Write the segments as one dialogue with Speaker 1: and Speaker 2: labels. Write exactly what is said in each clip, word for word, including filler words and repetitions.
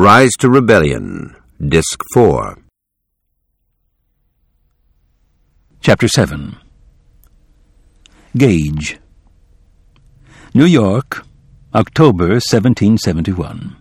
Speaker 1: Rise to Rebellion, Disc four.
Speaker 2: Chapter seven. Gage. New York, October seventeen seventy-one.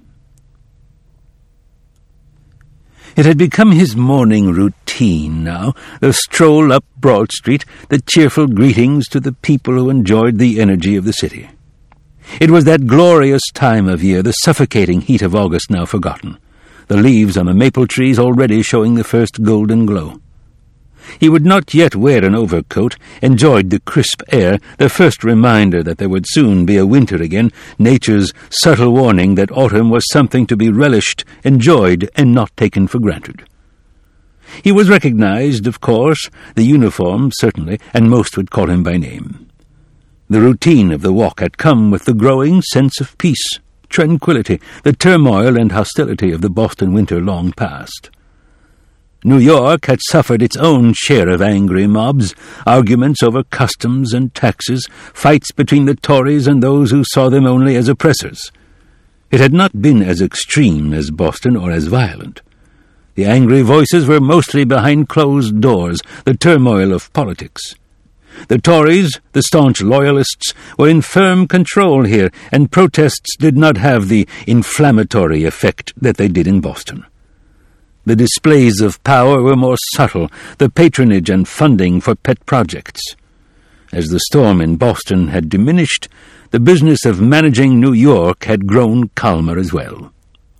Speaker 2: It had become his morning routine now, the stroll up Broad Street, the cheerful greetings to the people who enjoyed the energy of the city. It was that glorious time of year, the suffocating heat of August now forgotten, the leaves on the maple trees already showing the first golden glow. He would not yet wear an overcoat, enjoyed the crisp air, the first reminder that there would soon be a winter again, nature's subtle warning that autumn was something to be relished, enjoyed, and not taken for granted. He was recognized, of course, the uniform, certainly, and most would call him by name. The routine of the walk had come with the growing sense of peace, tranquility, the turmoil and hostility of the Boston winter long past. New York had suffered its own share of angry mobs, arguments over customs and taxes, fights between the Tories and those who saw them only as oppressors. It had not been as extreme as Boston or as violent. The angry voices were mostly behind closed doors, the turmoil of politics. The Tories, the staunch loyalists, were in firm control here, and protests did not have the inflammatory effect that they did in Boston. The displays of power were more subtle, the patronage and funding for pet projects. As the storm in Boston had diminished, the business of managing New York had grown calmer as well.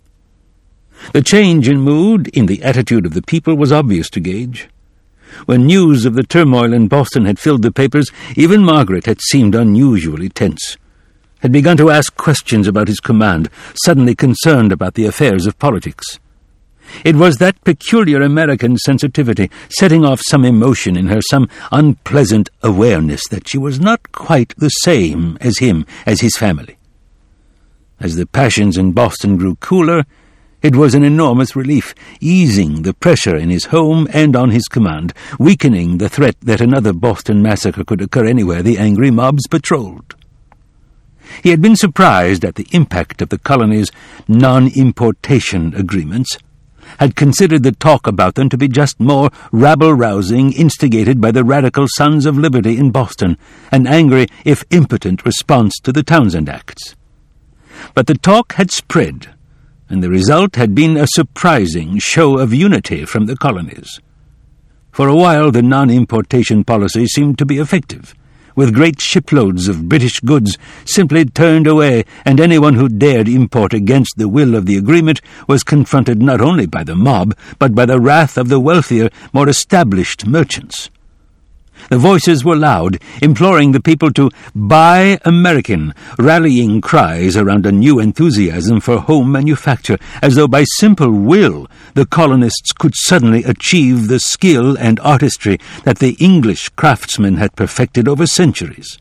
Speaker 2: The change in mood, in the attitude of the people, was obvious to Gage. When news of the turmoil in Boston had filled the papers, even Margaret had seemed unusually tense, had begun to ask questions about his command, suddenly concerned about the affairs of politics. It was that peculiar American sensitivity, setting off some emotion in her, some unpleasant awareness that she was not quite the same as him, as his family. As the passions in Boston grew cooler, it was an enormous relief, easing the pressure in his home and on his command, weakening the threat that another Boston massacre could occur anywhere the angry mobs patrolled. He had been surprised at the impact of the colony's non-importation agreements, had considered the talk about them to be just more rabble-rousing instigated by the radical Sons of Liberty in Boston, an angry, if impotent, response to the Townsend Acts. But the talk had spread, and the result had been a surprising show of unity from the colonies. For a while the non-importation policy seemed to be effective, with great shiploads of British goods simply turned away, and anyone who dared import against the will of the agreement was confronted not only by the mob, but by the wrath of the wealthier, more established merchants. The voices were loud, imploring the people to buy American, rallying cries around a new enthusiasm for home manufacture, as though by simple will the colonists could suddenly achieve the skill and artistry that the English craftsmen had perfected over centuries.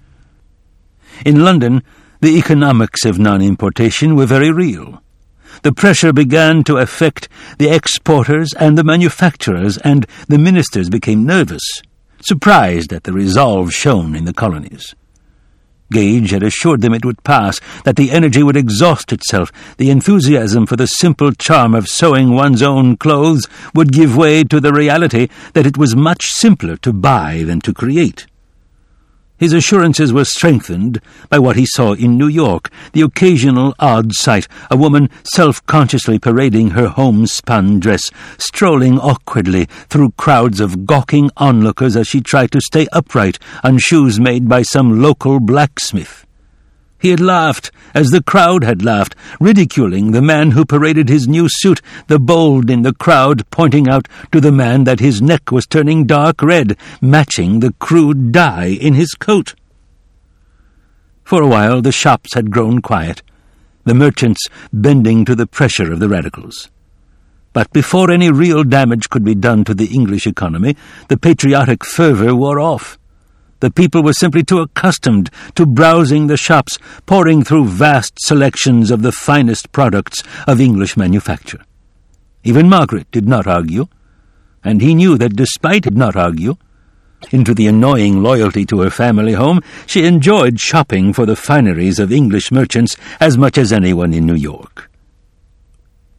Speaker 2: In London, the economics of non-importation were very real. The pressure began to affect the exporters and the manufacturers, and the ministers became nervous, surprised at the resolve shown in the colonies. Gage had assured them it would pass, that the energy would exhaust itself, the enthusiasm for the simple charm of sewing one's own clothes would give way to the reality that it was much simpler to buy than to create. His assurances were strengthened by what he saw in New York, the occasional odd sight, a woman self-consciously parading her homespun dress, strolling awkwardly through crowds of gawking onlookers as she tried to stay upright on shoes made by some local blacksmith. He had laughed, as the crowd had laughed, ridiculing the man who paraded his new suit, the bold in the crowd pointing out to the man that his neck was turning dark red, matching the crude dye in his coat. For a while the shops had grown quiet, the merchants bending to the pressure of the radicals. But before any real damage could be done to the English economy, the patriotic fervour wore off. The people were simply too accustomed to browsing the shops, poring through vast selections of the finest products of English manufacture. Even Margaret did not argue, and he knew that despite did not argue, into the annoying loyalty to her family home, she enjoyed shopping for the fineries of English merchants as much as anyone in New York.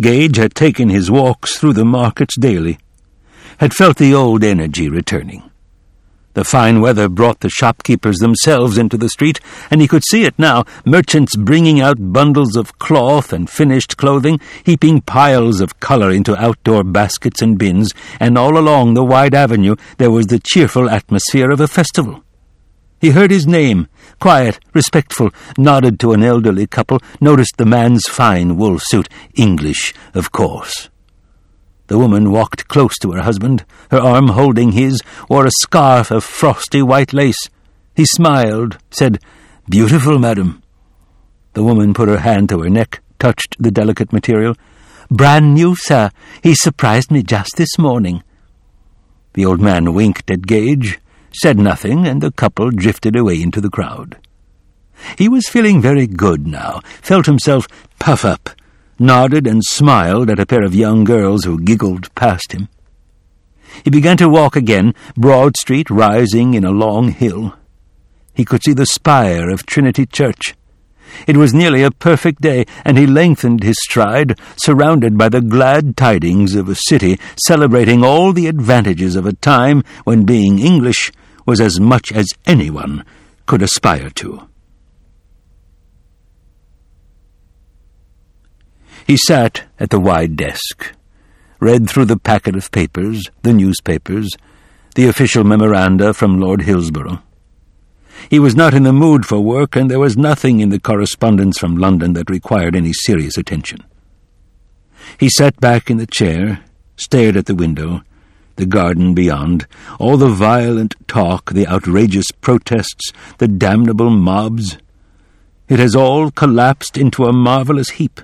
Speaker 2: Gage had taken his walks through the markets daily, had felt the old energy returning. The fine weather brought the shopkeepers themselves into the street, and he could see it now, merchants bringing out bundles of cloth and finished clothing, heaping piles of colour into outdoor baskets and bins, and all along the wide avenue there was the cheerful atmosphere of a festival. He heard his name, quiet, respectful, nodded to an elderly couple, noticed the man's fine wool suit, English, of course. The woman walked close to her husband, her arm holding his, wore a scarf of frosty white lace. He smiled, said, "Beautiful, madam." The woman put her hand to her neck, touched the delicate material. "Brand new, sir. He surprised me just this morning." The old man winked at Gage, said nothing, and the couple drifted away into the crowd. He was feeling very good now, felt himself puff up, nodded and smiled at a pair of young girls who giggled past him. He began to walk again, Broad Street rising in a long hill. He could see the spire of Trinity Church. It was nearly a perfect day, and he lengthened his stride, surrounded by the glad tidings of a city celebrating all the advantages of a time when being English was as much as anyone could aspire to. He sat at the wide desk, read through the packet of papers, the newspapers, the official memoranda from Lord Hillsborough. He was not in the mood for work, and there was nothing in the correspondence from London that required any serious attention. He sat back in the chair, stared at the window, the garden beyond, all the violent talk, the outrageous protests, the damnable mobs. It has all collapsed into a marvellous heap.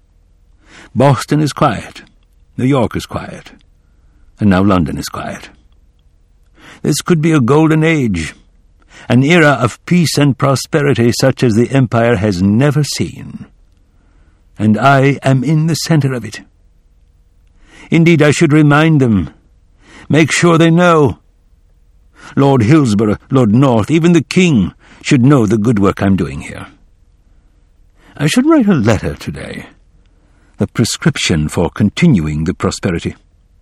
Speaker 2: Boston is quiet, New York is quiet, and now London is quiet. This could be a golden age, an era of peace and prosperity such as the Empire has never seen. And I am in the centre of it. Indeed, I should remind them, make sure they know. Lord Hillsborough, Lord North, even the King should know the good work I'm doing here. I should write a letter today, a prescription for continuing the prosperity.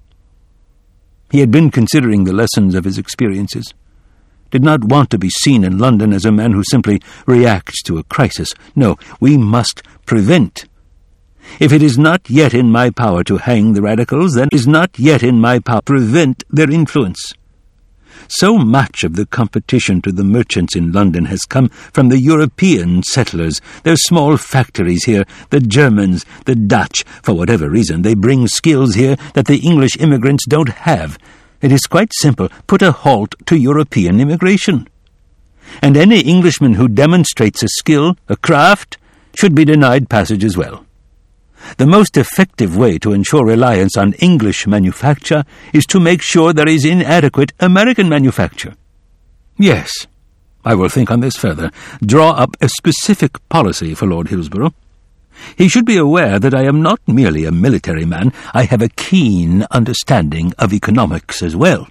Speaker 2: He had been considering the lessons of his experiences, did not want to be seen in London as a man who simply reacts to a crisis. No, we must prevent. If it is not yet in my power to hang the radicals, then it is not yet in my power to prevent their influence. So much of the competition to the merchants in London has come from the European settlers, their small factories here, the Germans, the Dutch. For whatever reason, they bring skills here that the English immigrants don't have. It is quite simple. Put a halt to European immigration. And any Englishman who demonstrates a skill, a craft, should be denied passage as well. The most effective way to ensure reliance on English manufacture is to make sure there is inadequate American manufacture. Yes, I will think on this further. Draw up a specific policy for Lord Hillsborough. He should be aware that I am not merely a military man. I have a keen understanding of economics as well.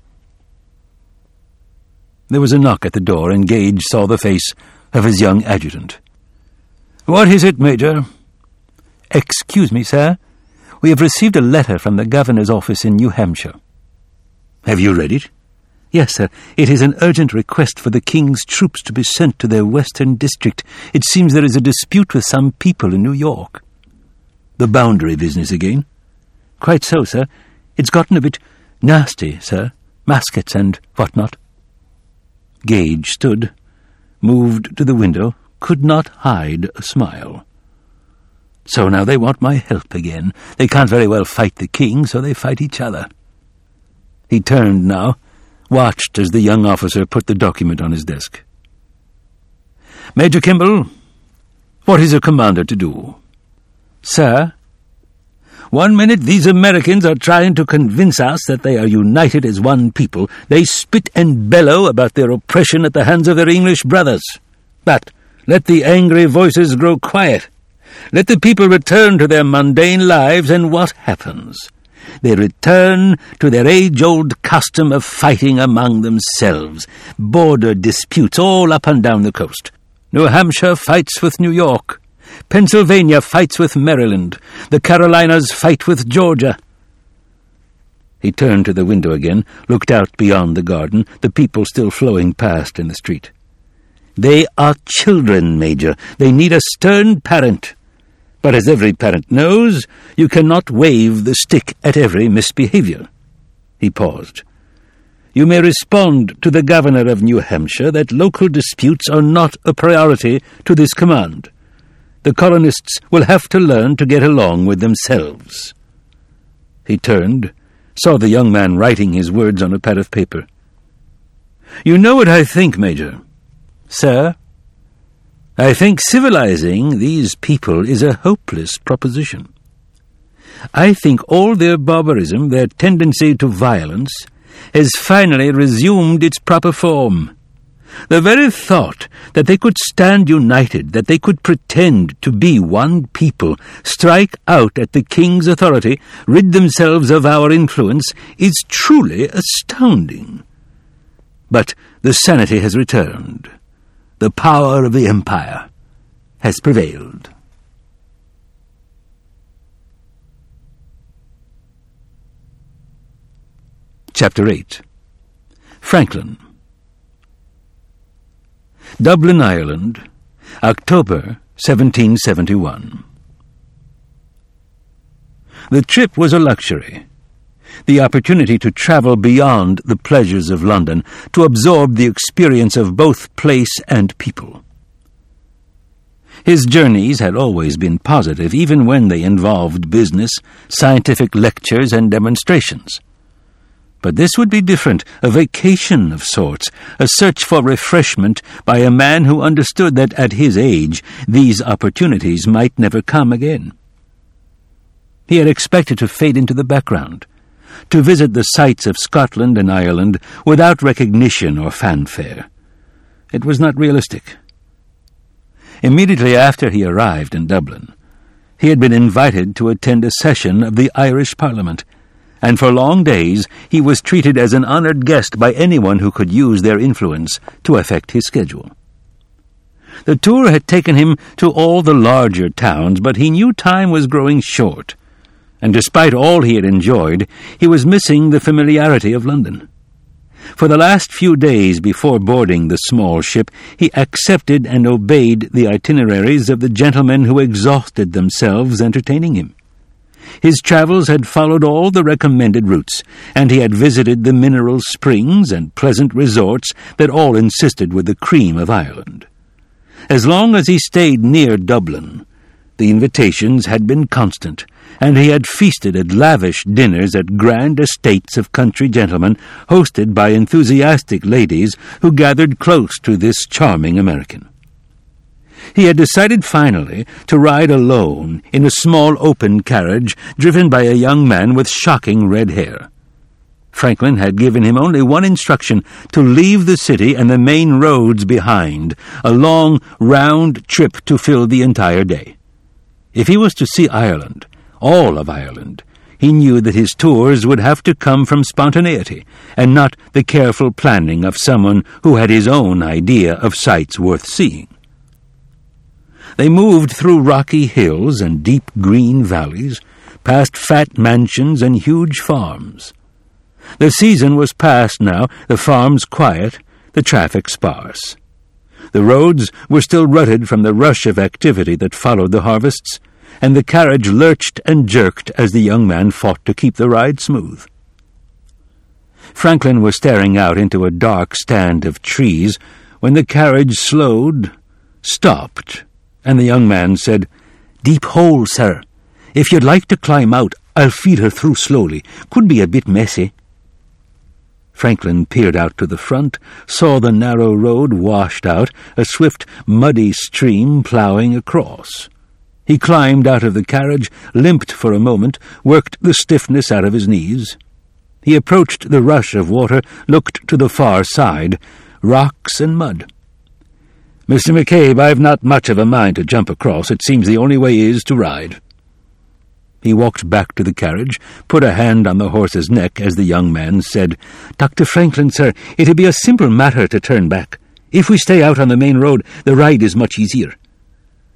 Speaker 2: There was a knock at the door, and Gage saw the face of his young adjutant. "What is it, Major?" "Excuse me, sir. We have received a letter from the governor's office in New Hampshire." "Have you read it?" "Yes, sir. It is an urgent request for the King's troops to be sent to their western district. It seems there is a dispute with some people in New York." "The boundary business again?" "Quite so, sir. It's gotten a bit nasty, sir. Muskets and what-not." Gage stood, moved to the window, could not hide a smile. So now they want my help again. They can't very well fight the King, so they fight each other. He turned now, watched as the young officer put the document on his desk. "Major Kimball, what is a commander to do?" "Sir?" "One minute these Americans are trying to convince us that they are united as one people. They spit and bellow about their oppression at the hands of their English brothers. But let the angry voices grow quiet. Let the people return to their mundane lives, and what happens? They return to their age-old custom of fighting among themselves. Border disputes all up and down the coast. New Hampshire fights with New York. Pennsylvania fights with Maryland. The Carolinas fight with Georgia. He turned to the window again, looked out beyond the garden, the people still flowing past in the street. They are children, Major. They need a stern parent. But as every parent knows, you cannot wave the stick at every misbehavior. He paused. You may respond to the governor of New Hampshire that local disputes are not a priority to this command. The colonists will have to learn to get along with themselves. He turned, saw the young man writing his words on a pad of paper. You know what I think, Major? Sir? I think civilizing these people is a hopeless proposition. I think all their barbarism, their tendency to violence, has finally resumed its proper form. The very thought that they could stand united, that they could pretend to be one people, strike out at the king's authority, rid themselves of our influence, is truly astounding. But the sanity has returned. The power of the empire has prevailed. Chapter eight. Franklin. Dublin, Ireland, October seventeen seventy-one. The trip was a luxury. The opportunity to travel beyond the pleasures of London, to absorb the experience of both place and people. His journeys had always been positive, even when they involved business, scientific lectures, and demonstrations. But this would be different, a vacation of sorts, a search for refreshment by a man who understood that at his age these opportunities might never come again. He had expected to fade into the background, to visit the sights of Scotland and Ireland without recognition or fanfare. It was not realistic. Immediately after he arrived in Dublin, he had been invited to attend a session of the Irish Parliament, and for long days he was treated as an honoured guest by anyone who could use their influence to affect his schedule. The tour had taken him to all the larger towns, but he knew time was growing short, and despite all he had enjoyed, he was missing the familiarity of London. For the last few days before boarding the small ship, he accepted and obeyed the itineraries of the gentlemen who exhausted themselves entertaining him. His travels had followed all the recommended routes, and he had visited the mineral springs and pleasant resorts that all insisted with the cream of Ireland. As long as he stayed near Dublin, the invitations had been constant, and he had feasted at lavish dinners at grand estates of country gentlemen, hosted by enthusiastic ladies who gathered close to this charming American. He had decided finally to ride alone in a small open carriage driven by a young man with shocking red hair. Franklin had given him only one instruction: to leave the city and the main roads behind, a long, round trip to fill the entire day. If he was to see Ireland, all of Ireland, he knew that his tours would have to come from spontaneity, and not the careful planning of someone who had his own idea of sights worth seeing. They moved through rocky hills and deep green valleys, past fat mansions and huge farms. The season was past now, the farms quiet, the traffic sparse. The roads were still rutted from the rush of activity that followed the harvests, and the carriage lurched and jerked as the young man fought to keep the ride smooth. Franklin was staring out into a dark stand of trees when the carriage slowed, stopped, and the young man said, "Deep hole, sir. If you'd like to climb out, I'll feed her through slowly. Could be a bit messy." Franklin peered out to the front, saw the narrow road washed out, a swift, muddy stream ploughing across. He climbed out of the carriage, limped for a moment, worked the stiffness out of his knees. He approached the rush of water, looked to the far side, rocks and mud. "Mister McCabe, I've not much of a mind to jump across. It seems the only way is to ride." He walked back to the carriage, put a hand on the horse's neck as the young man said, "Doctor Franklin, sir, it'll be a simple matter to turn back. If we stay out on the main road, the ride is much easier."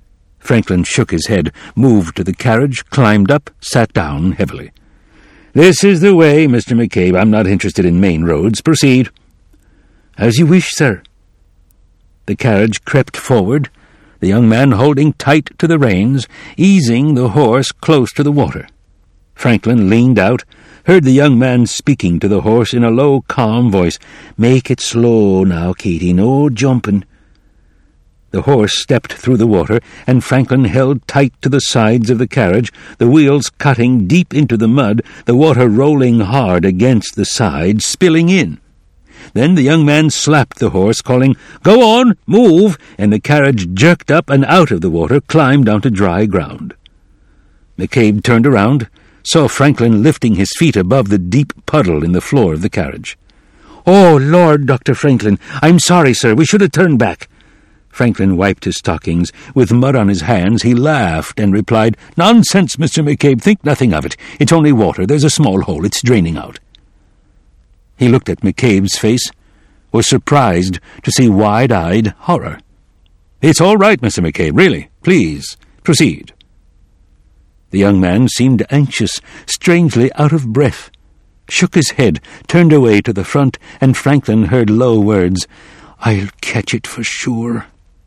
Speaker 2: Franklin shook his head, moved to the carriage, climbed up, sat down heavily. "This is the way, Mister McCabe. I'm not interested in main roads. Proceed." "As you wish, sir." The carriage crept forward, the young man holding tight to the reins, easing the horse close to the water. Franklin leaned out, heard the young man speaking to the horse in a low, calm voice. "Make it slow now, Katie, no jumping." The horse stepped through the water, and Franklin held tight to the sides of the carriage, the wheels cutting deep into the mud, the water rolling hard against the sides, spilling in. Then the young man slapped the horse, calling, "Go on, move!" and the carriage jerked up and out of the water, climbed onto dry ground. McCabe turned around, saw Franklin lifting his feet above the deep puddle in the floor of the carriage. "Oh, Lord, Doctor Franklin, I'm sorry, sir. We should have turned back." Franklin wiped his stockings. With mud on his hands, he laughed and replied, "Nonsense, Mister McCabe. Think nothing of it. It's only water. There's a small hole. It's draining out." He looked at McCabe's face, was surprised to see wide-eyed horror. "It's all right, Mister McCabe, really. Please, proceed." The young man seemed anxious, strangely out of breath, shook his head, turned away to the front, and Franklin heard low words, "I'll catch it for sure."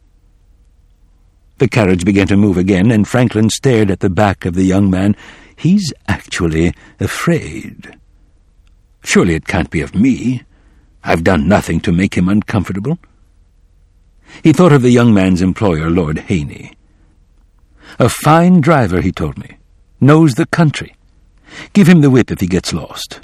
Speaker 2: The carriage began to move again, and Franklin stared at the back of the young man. "He's actually afraid. Surely it can't be of me. I've done nothing to make him uncomfortable." He thought of the young man's employer, Lord Haney. "A fine driver," he told me. "Knows the country. Give him the whip if he gets lost."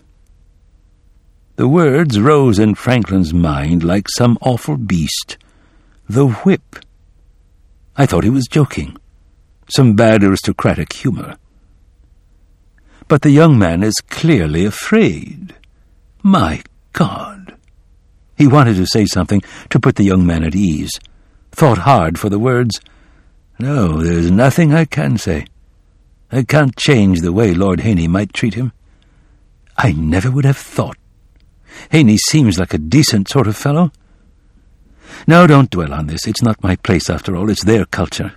Speaker 2: The words rose in Franklin's mind like some awful beast. The whip. I thought he was joking. Some bad aristocratic humor. But the young man is clearly afraid. My God! He wanted to say something to put the young man at ease. Thought hard for the words. "No, there's nothing I can say. I can't change the way Lord Haney might treat him. I never would have thought. Haney seems like a decent sort of fellow. No, don't dwell on this. It's not my place, after all. It's their culture."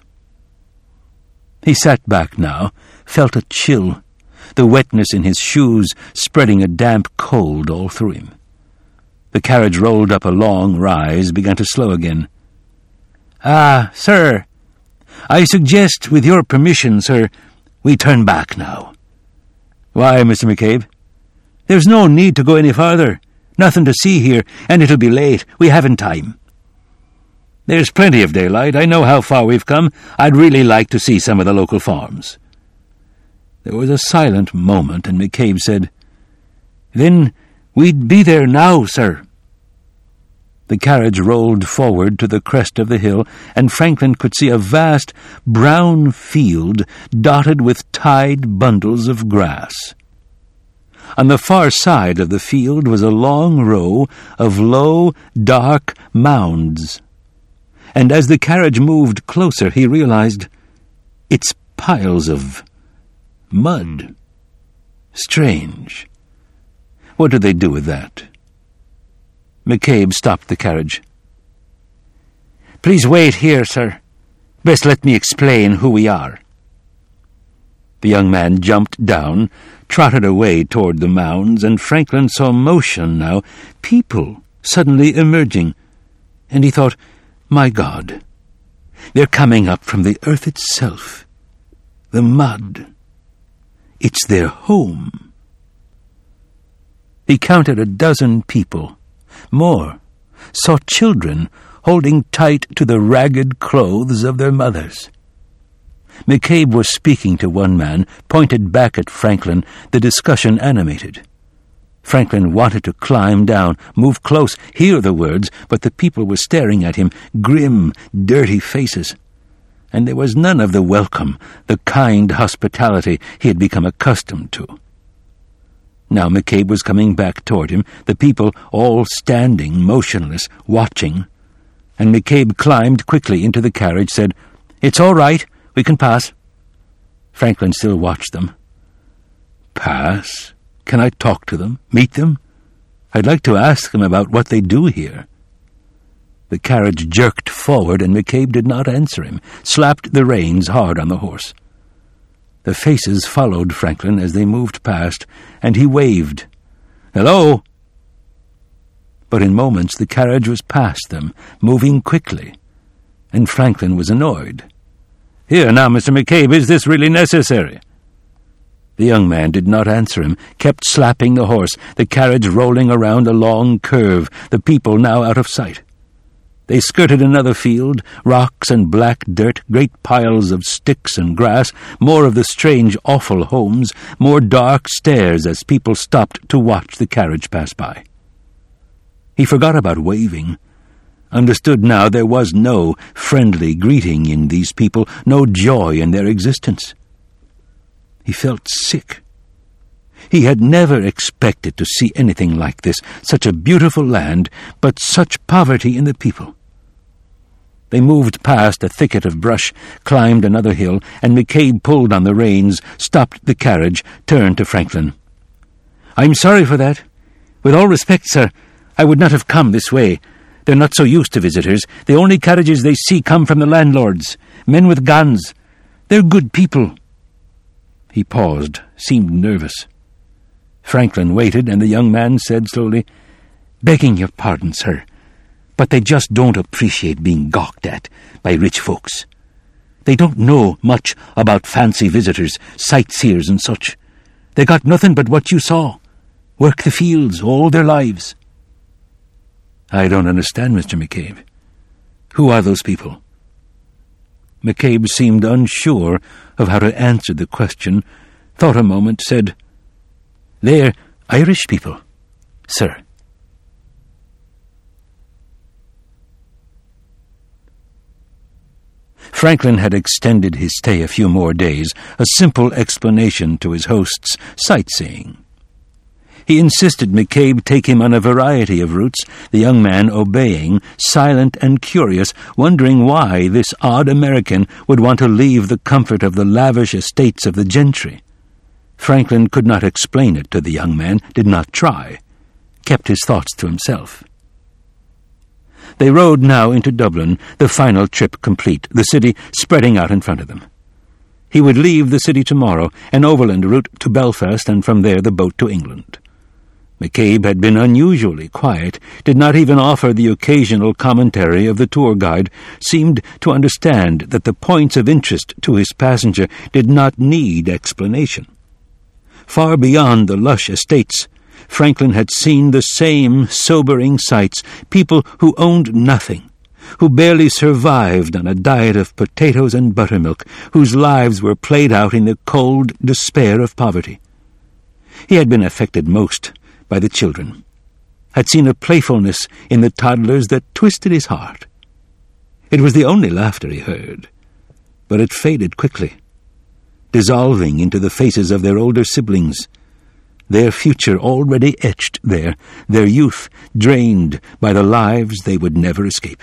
Speaker 2: He sat back now, felt a chill, the wetness in his shoes spreading a damp cold all through him. The carriage rolled up a long rise, began to slow again. "Ah, sir, I suggest, with your permission, sir, we turn back now." "Why, Mister McCabe?" "There's no need to go any farther. Nothing to see here, and it'll be late. We haven't time." "There's plenty of daylight. I know how far we've come. I'd really like to see some of the local farms." There was a silent moment, and McCabe said, "Then we'd be there now, sir." The carriage rolled forward to the crest of the hill, and Franklin could see a vast brown field dotted with tied bundles of grass. On the far side of the field was a long row of low, dark mounds. And as the carriage moved closer, he realized it's piles of mud. Strange. What do they do with that? McCabe stopped the carriage. "Please wait here, sir. Best let me explain who we are." The young man jumped down, trotted away toward the mounds, and Franklin saw motion now, people suddenly emerging, and he thought, my God, they're coming up from the earth itself, the mud. It's their home. He counted a dozen people, more, saw children holding tight to the ragged clothes of their mothers. McCabe was speaking to one man, pointed back at Franklin, the discussion animated. Franklin wanted to climb down, move close, hear the words, but the people were staring at him, grim, dirty faces. And there was none of the welcome, the kind hospitality he had become accustomed to. Now McCabe was coming back toward him, the people all standing, motionless, watching. And McCabe climbed quickly into the carriage, said, "It's all right, we can pass." Franklin still watched them. Pass? Can I talk to them? Meet them? I'd like to ask them about what they do here. The carriage jerked forward, and McCabe did not answer him, slapped the reins hard on the horse. The faces followed Franklin as they moved past, and he waved. "Hello!" But in moments the carriage was past them, moving quickly, and Franklin was annoyed. "Here now, Mister McCabe, is this really necessary?" The young man did not answer him, kept slapping the horse, the carriage rolling around a long curve, the people now out of sight. They skirted another field, rocks and black dirt, great piles of sticks and grass, more of the strange, awful homes, more dark stares as people stopped to watch the carriage pass by. He forgot about waving, understood now there was no friendly greeting in these people, no joy in their existence. He felt sick. He had never expected to see anything like this, such a beautiful land, but such poverty in the people. They moved past a thicket of brush, climbed another hill, and McCabe pulled on the reins, stopped the carriage, turned to Franklin. "I'm sorry for that. With all respect, sir, I would not have come this way. They're not so used to visitors. The only carriages they see come from the landlords, men with guns. They're good people." He paused, seemed nervous. Franklin waited, and the young man said slowly, "Begging your pardon, sir, but they just don't appreciate being gawked at by rich folks. They don't know much about fancy visitors, sightseers and such. They got nothing but what you saw. Work the fields all their lives." "I don't understand, Mister McCabe. Who are those people?" McCabe seemed unsure of how to answer the question, thought a moment, said, "They're Irish people, sir." Franklin had extended his stay a few more days, a simple explanation to his hosts, sightseeing. He insisted McCabe take him on a variety of routes, the young man obeying, silent and curious, wondering why this odd American would want to leave the comfort of the lavish estates of the gentry. Franklin could not explain it to the young man, did not try, kept his thoughts to himself. They rode now into Dublin, the final trip complete, the city spreading out in front of them. He would leave the city tomorrow, an overland route to Belfast, and from there the boat to England. McCabe had been unusually quiet, did not even offer the occasional commentary of the tour guide, seemed to understand that the points of interest to his passenger did not need explanation. Far beyond the lush estates, Franklin had seen the same sobering sights, people who owned nothing, who barely survived on a diet of potatoes and buttermilk, whose lives were played out in the cold despair of poverty. He had been affected most by the children, had seen a playfulness in the toddlers that twisted his heart. It was the only laughter he heard, but it faded quickly, dissolving into the faces of their older siblings, their future already etched there, their youth drained by the lives they would never escape.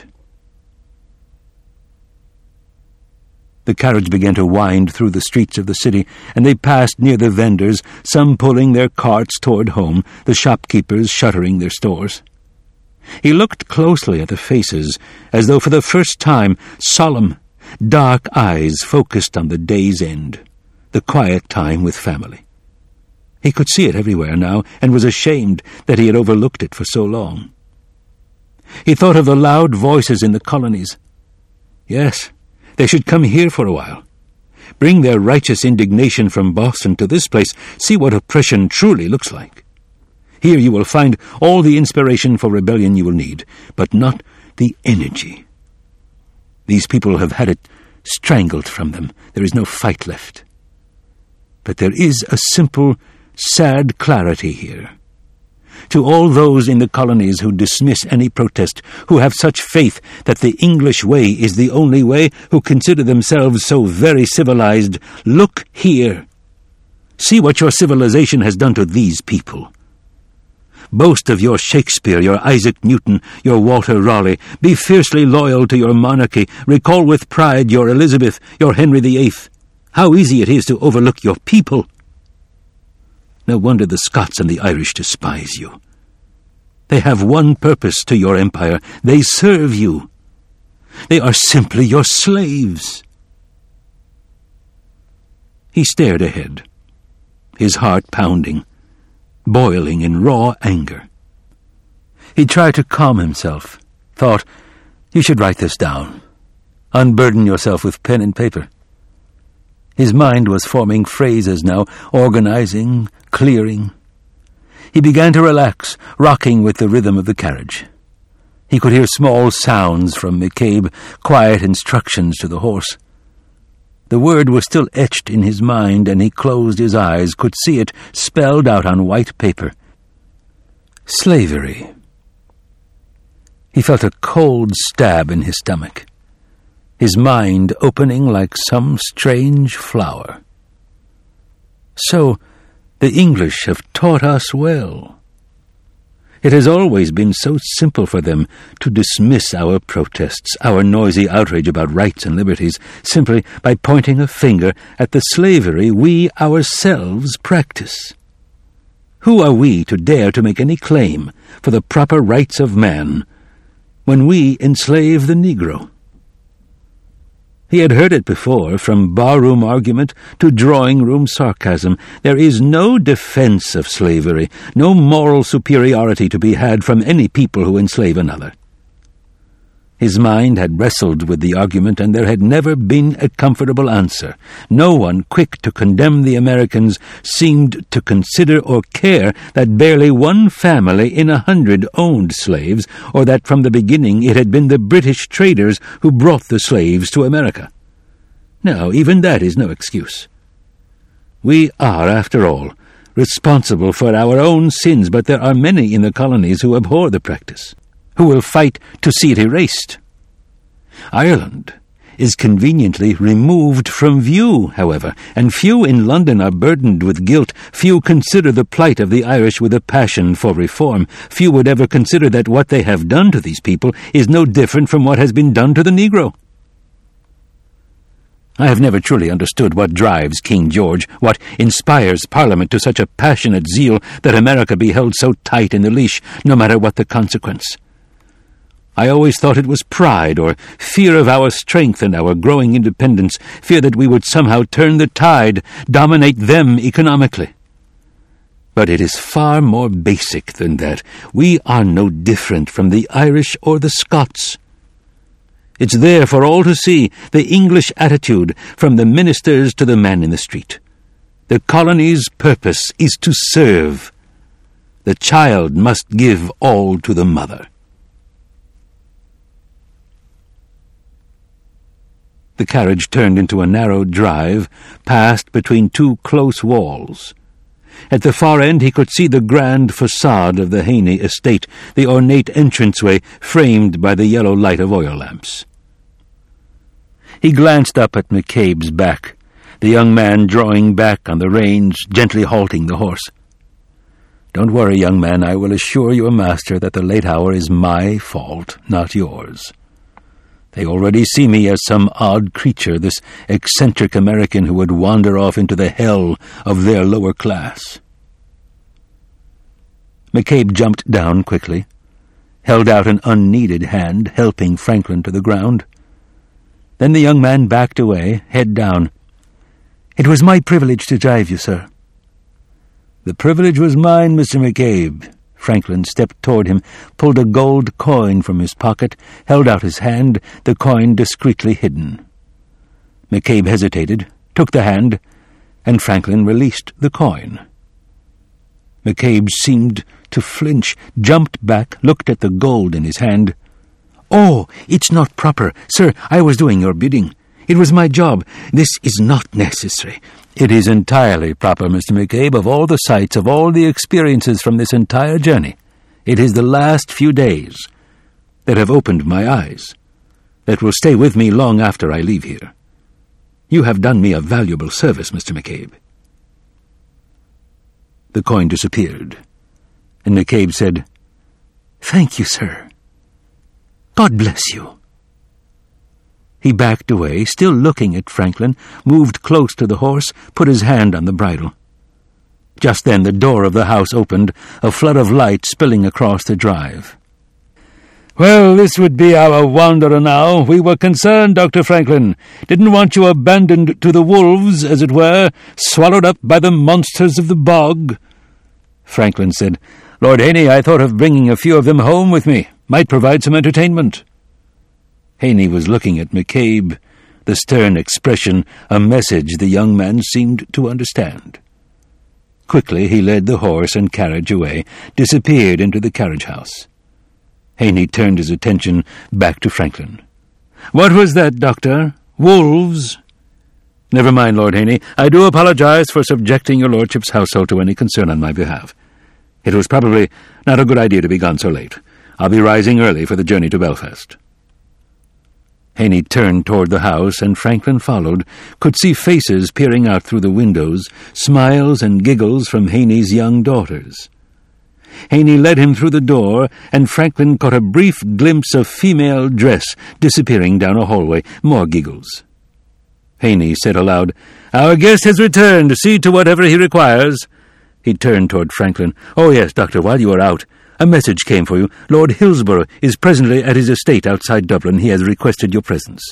Speaker 2: The carriage began to wind through the streets of the city, and they passed near the vendors, some pulling their carts toward home, the shopkeepers shuttering their stores. He looked closely at the faces, as though for the first time solemn, dark eyes focused on the day's end, the quiet time with family. He could see it everywhere now, and was ashamed that he had overlooked it for so long. He thought of the loud voices in the colonies. Yes, they should come here for a while. Bring their righteous indignation from Boston to this place, see what oppression truly looks like. Here you will find all the inspiration for rebellion you will need, but not the energy. These people have had it strangled from them. There is no fight left. But there is a simple, sad clarity here. To all those in the colonies who dismiss any protest, who have such faith that the English way is the only way, who consider themselves so very civilized, look here. See what your civilization has done to these people. Boast of your Shakespeare, your Isaac Newton, your Walter Raleigh. Be fiercely loyal to your monarchy. Recall with pride your Elizabeth, your Henry the Eighth. How easy it is to overlook your people. No wonder the Scots and the Irish despise you. They have one purpose to your empire. They serve you. They are simply your slaves." He stared ahead, his heart pounding, boiling in raw anger. He tried to calm himself, thought, "You should write this down. Unburden yourself with pen and paper." His mind was forming phrases now, organizing, clearing. He began to relax, rocking with the rhythm of the carriage. He could hear small sounds from McCabe, quiet instructions to the horse. The word was still etched in his mind, and he closed his eyes, could see it spelled out on white paper. Slavery. He felt a cold stab in his stomach, his mind opening like some strange flower. So, the English have taught us well. It has always been so simple for them to dismiss our protests, our noisy outrage about rights and liberties, simply by pointing a finger at the slavery we ourselves practice. Who are we to dare to make any claim for the proper rights of man when we enslave the Negro? He had heard it before, from barroom argument to drawing-room sarcasm. There is no defense of slavery, no moral superiority to be had from any people who enslave another. His mind had wrestled with the argument, and there had never been a comfortable answer. No one quick to condemn the Americans seemed to consider or care that barely one family in a hundred owned slaves, or that from the beginning it had been the British traders who brought the slaves to America. Now, even that is no excuse. We are, after all, responsible for our own sins, but there are many in the colonies who abhor the practice, who will fight to see it erased. Ireland is conveniently removed from view, however, and few in London are burdened with guilt. Few consider the plight of the Irish with a passion for reform. Few would ever consider that what they have done to these people is no different from what has been done to the Negro. I have never truly understood what drives King George, what inspires Parliament to such a passionate zeal that America be held so tight in the leash, no matter what the consequence. I always thought it was pride, or fear of our strength and our growing independence, fear that we would somehow turn the tide, dominate them economically. But it is far more basic than that. We are no different from the Irish or the Scots. It's there for all to see, the English attitude, from the ministers to the man in the street. The colony's purpose is to serve. The child must give all to the mother. The carriage turned into a narrow drive, passed between two close walls. At the far end he could see the grand façade of the Haney estate, the ornate entranceway framed by the yellow light of oil lamps. He glanced up at McCabe's back, the young man drawing back on the reins, gently halting the horse. "Don't worry, young man, I will assure your master that the late hour is my fault, not yours. They already see me as some odd creature, this eccentric American who would wander off into the hell of their lower class." McCabe jumped down quickly, held out an unneeded hand, helping Franklin to the ground. Then the young man backed away, head down. "It was my privilege to drive you, sir." "The privilege was mine, Mister McCabe." Franklin stepped toward him, pulled a gold coin from his pocket, held out his hand, the coin discreetly hidden. McCabe hesitated, took the hand, and Franklin released the coin. McCabe seemed to flinch, jumped back, looked at the gold in his hand. "Oh, it's not proper. Sir, I was doing your bidding. It was my job. This is not necessary." "It is entirely proper, Mister McCabe. Of all the sights, of all the experiences from this entire journey, it is the last few days that have opened my eyes, that will stay with me long after I leave here. You have done me a valuable service, Mister McCabe." The coin disappeared, and McCabe said, "Thank you, sir. God bless you." He backed away, still looking at Franklin, moved close to the horse, put his hand on the bridle. Just then the door of the house opened, a flood of light spilling across the drive. "Well, this would be our wanderer now. We were concerned, Doctor Franklin. Didn't want you abandoned to the wolves, as it were, swallowed up by the monsters of the bog." Franklin said, "Lord Haney, I thought of bringing a few of them home with me. Might provide some entertainment." Haney was looking at McCabe, the stern expression a message the young man seemed to understand. Quickly he led the horse and carriage away, disappeared into the carriage-house. Haney turned his attention back to Franklin. "What was that, Doctor? Wolves?" "Never mind, Lord Haney. I do apologize for subjecting your lordship's household to any concern on my behalf. It was probably not a good idea to be gone so late. I'll be rising early for the journey to Belfast." Haney turned toward the house, and Franklin followed, could see faces peering out through the windows, smiles and giggles from Haney's young daughters. Haney led him through the door, and Franklin caught a brief glimpse of female dress disappearing down a hallway. More giggles. Haney said aloud, "Our guest has returned. See to whatever he requires." He turned toward Franklin. "Oh, yes, Doctor, while you are out, a message came for you. Lord Hillsborough is presently at his estate outside Dublin. He has requested your presence."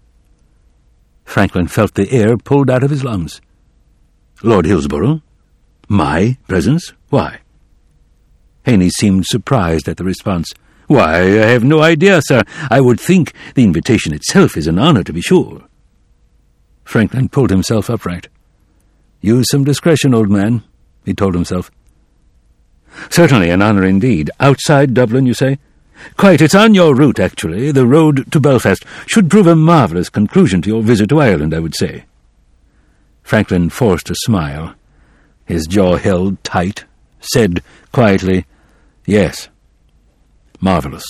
Speaker 2: Franklin felt the air pulled out of his lungs. "Lord Hillsborough? My presence? Why?" Haney seemed surprised at the response. "Why, I have no idea, sir. I would think the invitation itself is an honor, to be sure." Franklin pulled himself upright. "Use some discretion, old man," he told himself. "Certainly an honor indeed. Outside Dublin, you say?" "Quite. It's on your route, actually. The road to Belfast should prove a marvellous conclusion to your visit to Ireland, I would say." Franklin forced a smile. His jaw held tight, said quietly, "Yes, marvellous."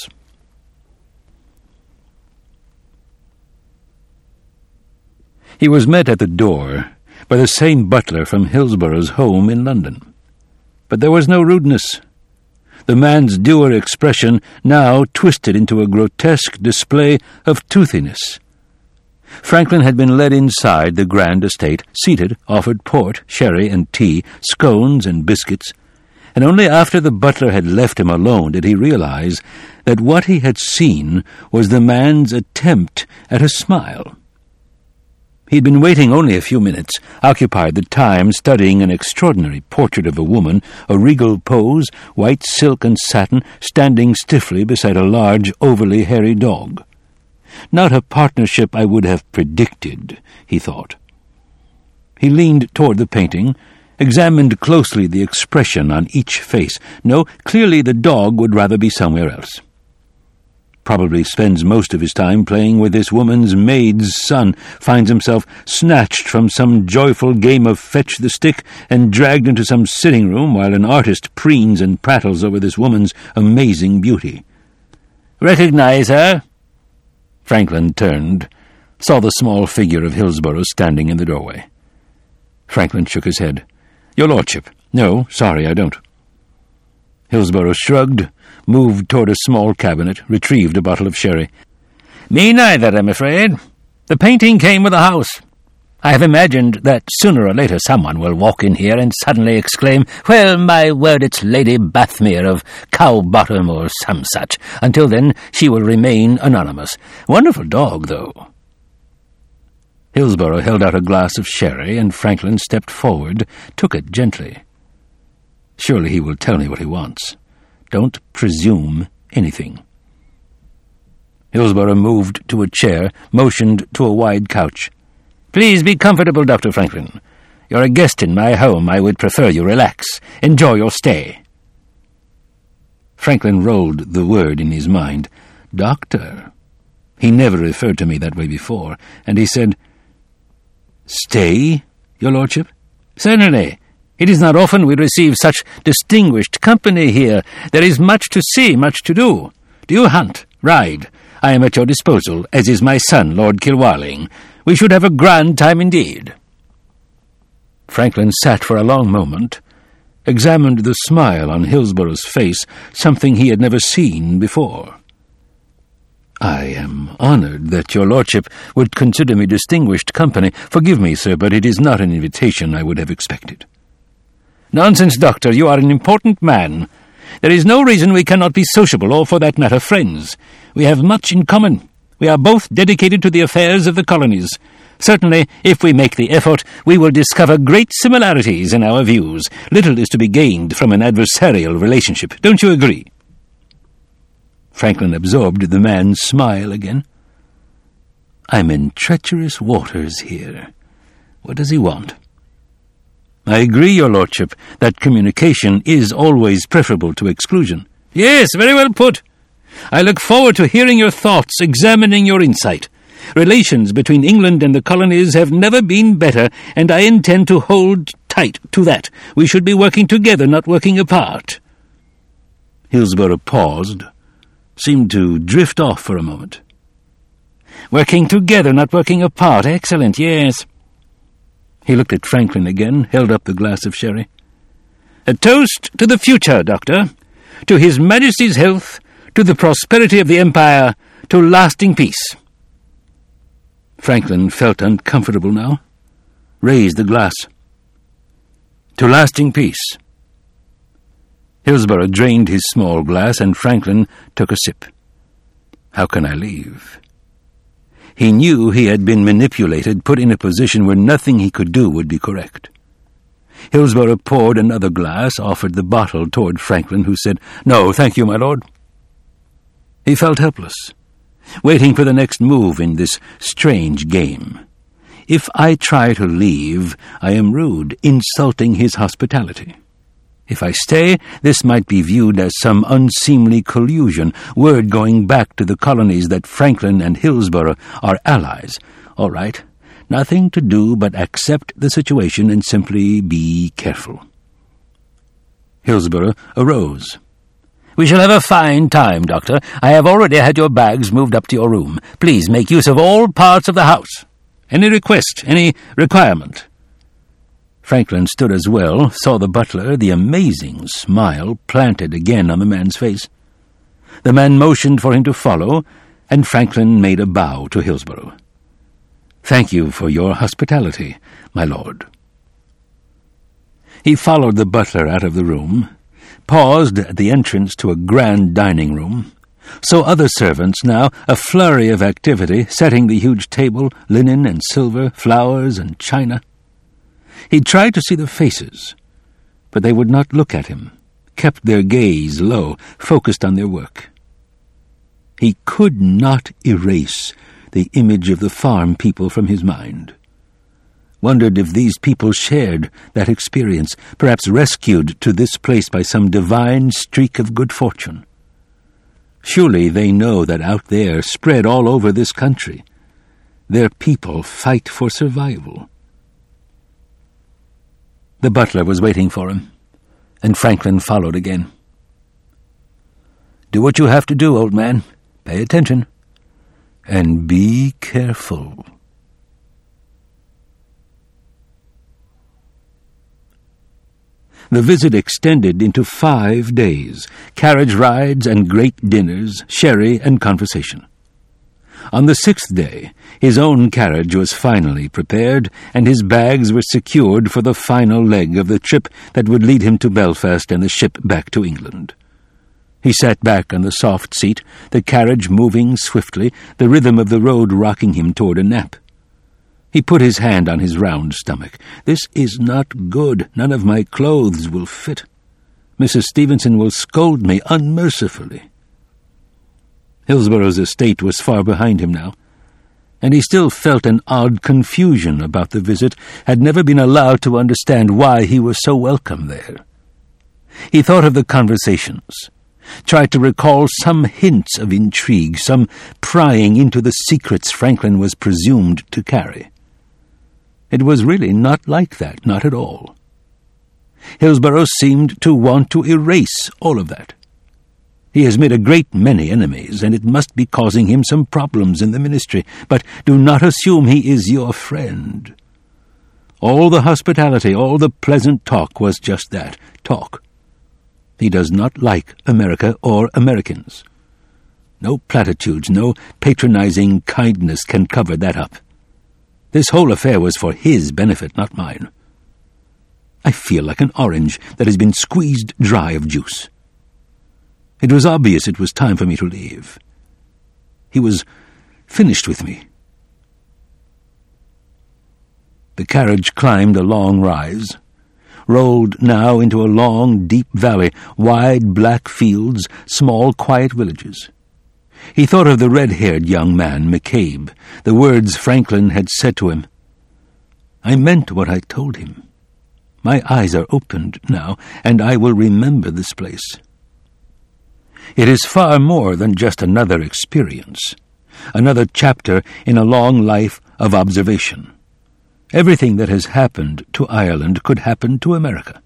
Speaker 2: He was met at the door by the same butler from Hillsborough's home in London. But there was no rudeness. The man's dour expression now twisted into a grotesque display of toothiness. Franklin had been led inside the grand estate, seated, offered port, sherry, and tea, scones and biscuits, and only after the butler had left him alone did he realize that what he had seen was the man's attempt at a smile. He had been waiting only a few minutes, occupied the time studying an extraordinary portrait of a woman, a regal pose, white silk and satin, standing stiffly beside a large, overly hairy dog. Not a partnership I would have predicted, he thought. He leaned toward the painting, examined closely the expression on each face. No, clearly the dog would rather be somewhere else. Probably spends most of his time playing with this woman's maid's son, finds himself snatched from some joyful game of fetch the stick and dragged into some sitting room while an artist preens and prattles over this woman's amazing beauty. "Recognize her?" Franklin turned, saw the small figure of Hillsborough standing in the doorway. Franklin shook his head. "Your lordship, no, sorry, I don't." Hillsborough shrugged, moved toward a small cabinet, retrieved a bottle of sherry. "Me neither, I'm afraid. The painting came with the house. I have imagined that sooner or later someone will walk in here and suddenly exclaim, 'Well, my word, it's Lady Bathmere of Cowbottom,' or some such. Until then, she will remain anonymous. Wonderful dog, though." Hillsborough held out a glass of sherry, and Franklin stepped forward, took it gently. "Surely he will tell me what he wants. Don't presume anything." Hillsborough moved to a chair, motioned to a wide couch. "Please be comfortable, Doctor Franklin. You're a guest in my home. I would prefer you relax. Enjoy your stay." Franklin rolled the word in his mind. "Doctor." He never referred to me that way before, and he said, "Stay, your lordship?" "Certainly. It is not often we receive such distinguished company here. There is much to see, much to do. Do you hunt? Ride? I am at your disposal, as is my son, Lord Kilwarling. We should have a grand time indeed." Franklin sat for a long moment, examined the smile on Hillsborough's face, something he had never seen before. "I am honoured that your lordship would consider me distinguished company. Forgive me, sir, but it is not an invitation I would have expected." Nonsense, Doctor. You are an important man. There is no reason we cannot be sociable, or, for that matter, friends. We have much in common. We are both dedicated to the affairs of the colonies. Certainly, if we make the effort, we will discover great similarities in our views. Little is to be gained from an adversarial relationship. Don't you agree? Franklin absorbed the man's smile again. I'm in treacherous waters here. What does he want? I agree, your lordship, that communication is always preferable to exclusion. Yes, very well put. I look forward to hearing your thoughts, examining your insight. Relations between England and the colonies have never been better, and I intend to hold tight to that. We should be working together, not working apart. Hillsborough paused, seemed to drift off for a moment. Working together, not working apart. Excellent, yes. He looked at Franklin again, held up the glass of sherry. A toast to the future, Doctor. To His Majesty's health, to the prosperity of the Empire, to lasting peace. Franklin felt uncomfortable now, raised the glass. To lasting peace. Hillsborough drained his small glass, and Franklin took a sip. How can I leave? He knew he had been manipulated, put in a position where nothing he could do would be correct. Hillsborough poured another glass, offered the bottle toward Franklin, who said, "No, thank you, my lord." He felt helpless, waiting for the next move in this strange game. If I try to leave, I am rude, insulting his hospitality. If I stay, this might be viewed as some unseemly collusion, word going back to the colonies that Franklin and Hillsborough are allies. All right, nothing to do but accept the situation and simply be careful. Hillsborough arose. We shall have a fine time, Doctor. I have already had your bags moved up to your room. Please make use of all parts of the house. Any request, any requirement? Franklin stood as well, saw the butler, the amazing smile planted again on the man's face. The man motioned for him to follow, and Franklin made a bow to Hillsborough. Thank you for your hospitality, my lord. He followed the butler out of the room, paused at the entrance to a grand dining room, saw other servants now, a flurry of activity, setting the huge table, linen and silver, flowers and china. He tried to see the faces, but they would not look at him, kept their gaze low, focused on their work. He could not erase the image of the farm people from his mind. Wondered if these people shared that experience, perhaps rescued to this place by some divine streak of good fortune. Surely they know that out there, spread all over this country, their people fight for survival. The butler was waiting for him, and Franklin followed again. Do what you have to do, old man. Pay attention. And be careful. The visit extended into five days, carriage rides and great dinners, sherry and conversation. On the sixth day, his own carriage was finally prepared, and his bags were secured for the final leg of the trip that would lead him to Belfast and the ship back to England. He sat back on the soft seat, the carriage moving swiftly, the rhythm of the road rocking him toward a nap. He put his hand on his round stomach. This is not good. None of my clothes will fit. Missus Stevenson will scold me unmercifully. Hillsborough's estate was far behind him now, and he still felt an odd confusion about the visit, had never been allowed to understand why he was so welcome there. He thought of the conversations, tried to recall some hints of intrigue, some prying into the secrets Franklin was presumed to carry. It was really not like that, not at all. Hillsborough seemed to want to erase all of that. He has made a great many enemies, and it must be causing him some problems in the ministry, but do not assume he is your friend. All the hospitality, all the pleasant talk was just that, talk. He does not like America or Americans. No platitudes, no patronizing kindness can cover that up. This whole affair was for his benefit, not mine. I feel like an orange that has been squeezed dry of juice. It was obvious it was time for me to leave. He was finished with me. The carriage climbed a long rise, rolled now into a long, deep valley, wide black fields, small, quiet villages. He thought of the red-haired young man, McCabe, the words Franklin had said to him. I meant what I told him. My eyes are opened now, and I will remember this place. It is far more than just another experience, another chapter in a long life of observation. Everything that has happened to Ireland could happen to America.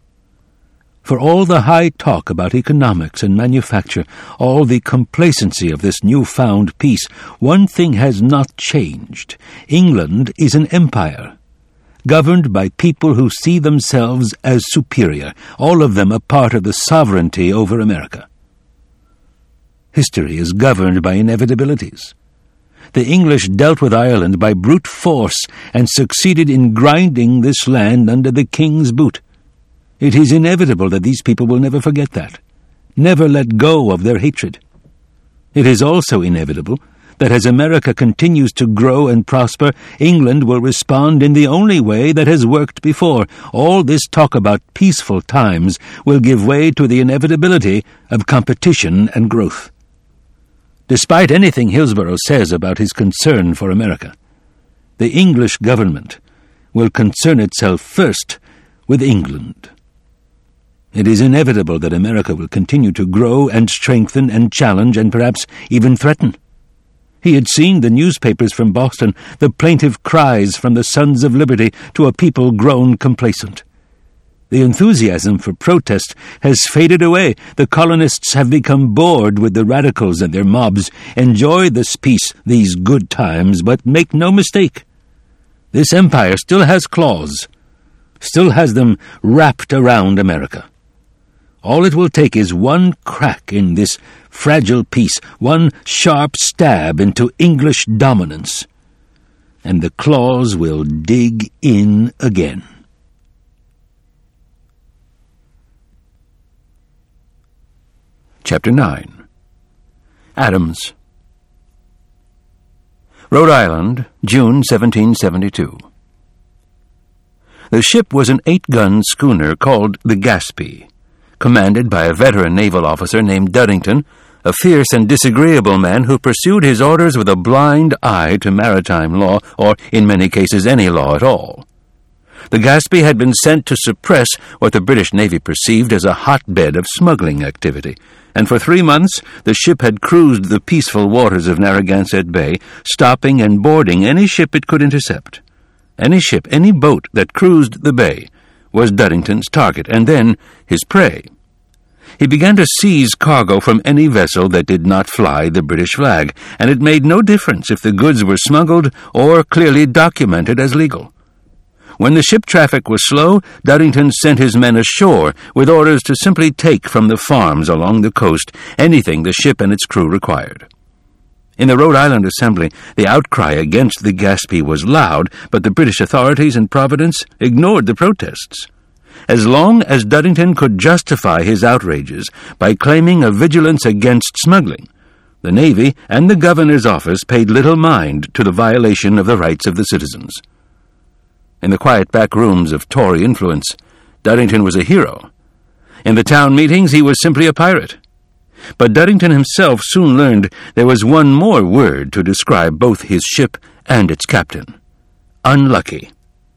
Speaker 2: For all the high talk about economics and manufacture, all the complacency of this newfound peace, one thing has not changed. England is an empire, governed by people who see themselves as superior, all of them a part of the sovereignty over America. History is governed by inevitabilities. The English dealt with Ireland by brute force and succeeded in grinding this land under the king's boot. It is inevitable that these people will never forget that, never let go of their hatred. It is also inevitable that as America continues to grow and prosper, England will respond in the only way that has worked before. All this talk about peaceful times will give way to the inevitability of competition and growth. Despite anything Hillsborough says about his concern for America, the English government will concern itself first with England. It is inevitable that America will continue to grow and strengthen and challenge and perhaps even threaten. He had seen the newspapers from Boston, the plaintive cries from the Sons of Liberty to a people grown complacent. The enthusiasm for protest has faded away. The colonists have become bored with the radicals and their mobs. Enjoy this peace, these good times, but make no mistake. This empire still has claws, still has them wrapped around America. All it will take is one crack in this fragile peace, one sharp stab into English dominance, and the claws will dig in again. Chapter nine. Adams. Rhode Island, June seventeen seventy-two. The ship was an eight-gun schooner called the Gaspee, commanded by a veteran naval officer named Duddington, a fierce and disagreeable man who pursued his orders with a blind eye to maritime law, or in many cases any law at all. The Gaspee had been sent to suppress what the British Navy perceived as a hotbed of smuggling activity, and for three months the ship had cruised the peaceful waters of Narragansett Bay, stopping and boarding any ship it could intercept. Any ship, any boat that cruised the bay was Duddington's target, and then his prey. He began to seize cargo from any vessel that did not fly the British flag, and it made no difference if the goods were smuggled or clearly documented as legal. When the ship traffic was slow, Duddington sent his men ashore with orders to simply take from the farms along the coast anything the ship and its crew required. In the Rhode Island Assembly, the outcry against the Gaspee was loud, but the British authorities in Providence ignored the protests. As long as Duddington could justify his outrages by claiming a vigilance against smuggling, the Navy and the governor's office paid little mind to the violation of the rights of the citizens. In the quiet back rooms of Tory influence, Duddington was a hero. In the town meetings, he was simply a pirate. But Duddington himself soon learned there was one more word to describe both his ship and its captain: unlucky.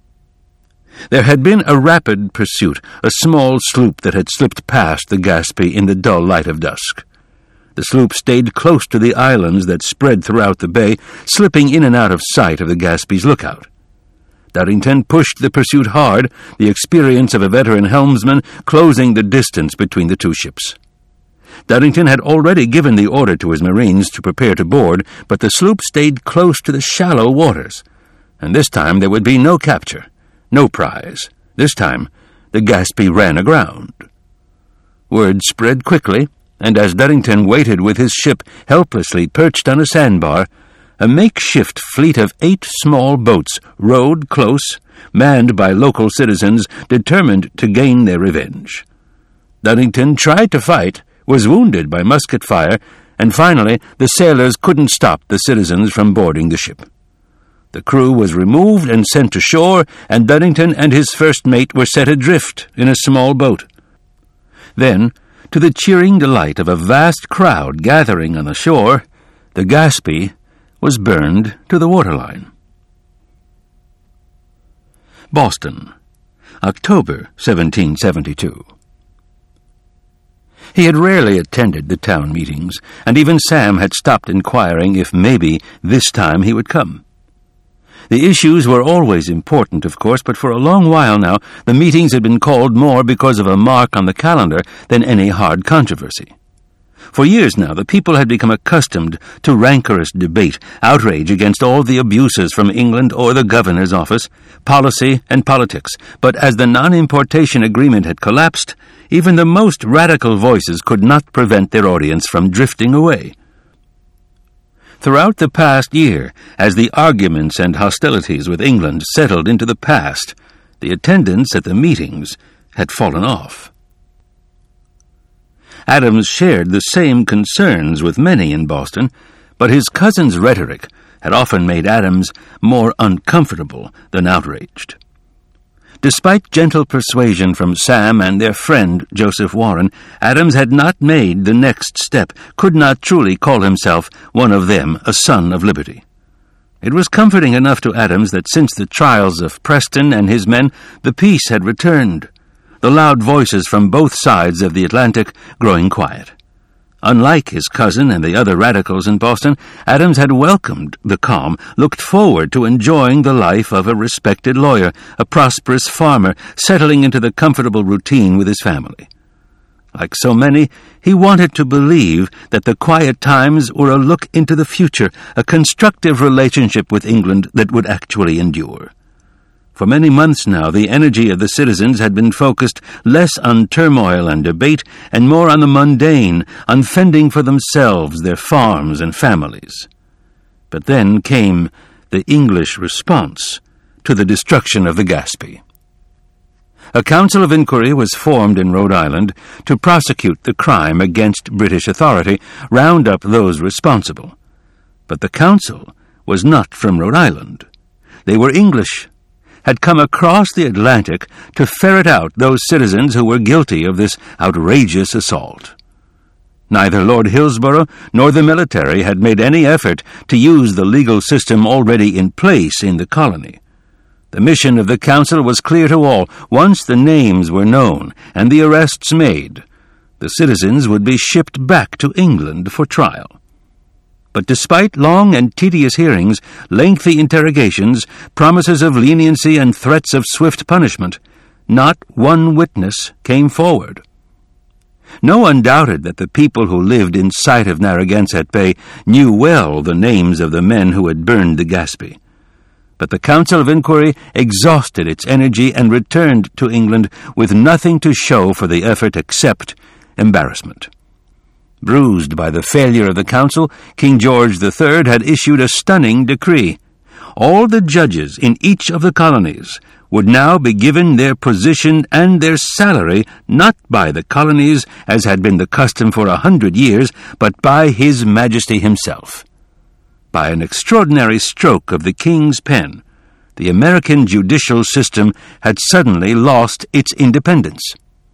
Speaker 2: There had been a rapid pursuit, a small sloop that had slipped past the Gaspee in the dull light of dusk. The sloop stayed close to the islands that spread throughout the bay, slipping in and out of sight of the Gaspee's lookout. Duddington pushed the pursuit hard, the experience of a veteran helmsman closing the distance between the two ships. Duddington had already given the order to his marines to prepare to board, but the sloop stayed close to the shallow waters, and this time there would be no capture, no prize. This time the Gaspee ran aground. Word spread quickly, and as Duddington waited with his ship helplessly perched on a sandbar, a makeshift fleet of eight small boats rowed close, manned by local citizens determined to gain their revenge. Dunnington tried to fight, was wounded by musket fire, and finally the sailors couldn't stop the citizens from boarding the ship. The crew was removed and sent to shore, and Dunnington and his first mate were set adrift in a small boat. Then, to the cheering delight of a vast crowd gathering on the shore, the Gaspee was burned to the waterline. Boston, October seventeen seventy-two. He had rarely attended the town meetings, and even Sam had stopped inquiring if maybe this time he would come. The issues were always important, of course, but for a long while now the meetings had been called more because of a mark on the calendar than any hard controversy. For years now the people had become accustomed to rancorous debate, outrage against all the abuses from England or the governor's office, policy and politics, but as the non-importation agreement had collapsed, even the most radical voices could not prevent their audience from drifting away. Throughout the past year, as the arguments and hostilities with England settled into the past, the attendance at the meetings had fallen off. Adams shared the same concerns with many in Boston, but his cousin's rhetoric had often made Adams more uncomfortable than outraged. Despite gentle persuasion from Sam and their friend Joseph Warren, Adams had not made the next step, could not truly call himself one of them, a son of liberty. It was comforting enough to Adams that since the trials of Preston and his men, the peace had returned, the loud voices from both sides of the Atlantic growing quiet. Unlike his cousin and the other radicals in Boston, Adams had welcomed the calm, looked forward to enjoying the life of a respected lawyer, a prosperous farmer, settling into the comfortable routine with his family. Like so many, he wanted to believe that the quiet times were a look into the future, a constructive relationship with England that would actually endure. For many months now, the energy of the citizens had been focused less on turmoil and debate and more on the mundane, on fending for themselves, their farms and families. But then came the English response to the destruction of the Gaspee. A council of inquiry was formed in Rhode Island to prosecute the crime against British authority, round up those responsible. But the council was not from Rhode Island. They were English, had come across the Atlantic to ferret out those citizens who were guilty of this outrageous assault. Neither Lord Hillsborough nor the military had made any effort to use the legal system already in place in the colony. The mission of the council was clear to all. Once the names were known and the arrests made, the citizens would be shipped back to England for trial. But despite long and tedious hearings, lengthy interrogations, promises of leniency and threats of swift punishment, not one witness came forward. No one doubted that the people who lived in sight of Narragansett Bay knew well the names of the men who had burned the Gaspee. But the Council of Inquiry exhausted its energy and returned to England with nothing to show for the effort except embarrassment. Bruised by the failure of the council, King George the Third had issued a stunning decree. All the judges in each of the colonies would now be given their position and their salary not by the colonies, as had been the custom for a hundred years, but by His Majesty himself. By an extraordinary stroke of the King's pen, the American judicial system had suddenly lost its independence.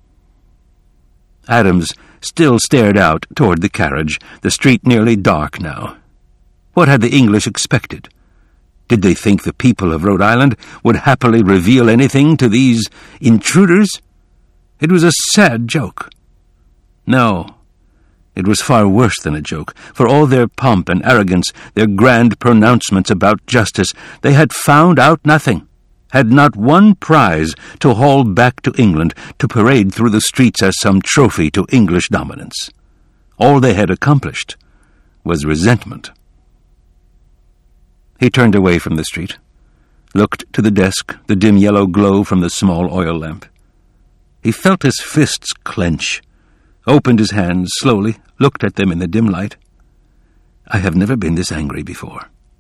Speaker 2: Adams still stared out toward the carriage, the street nearly dark now. What had the English expected? Did they think the people of Rhode Island would happily reveal anything to these intruders? It was a sad joke. No, it was far worse than a joke. For all their pomp and arrogance, their grand pronouncements about justice, they had found out nothing, had not one prize to haul back to England, to parade through the streets as some trophy to English dominance. All they had accomplished was resentment. He turned away from the street, looked to the desk, the dim yellow glow from the small oil lamp. He felt his fists clench, opened his hands slowly, looked at them in the dim light. I have never been this angry before.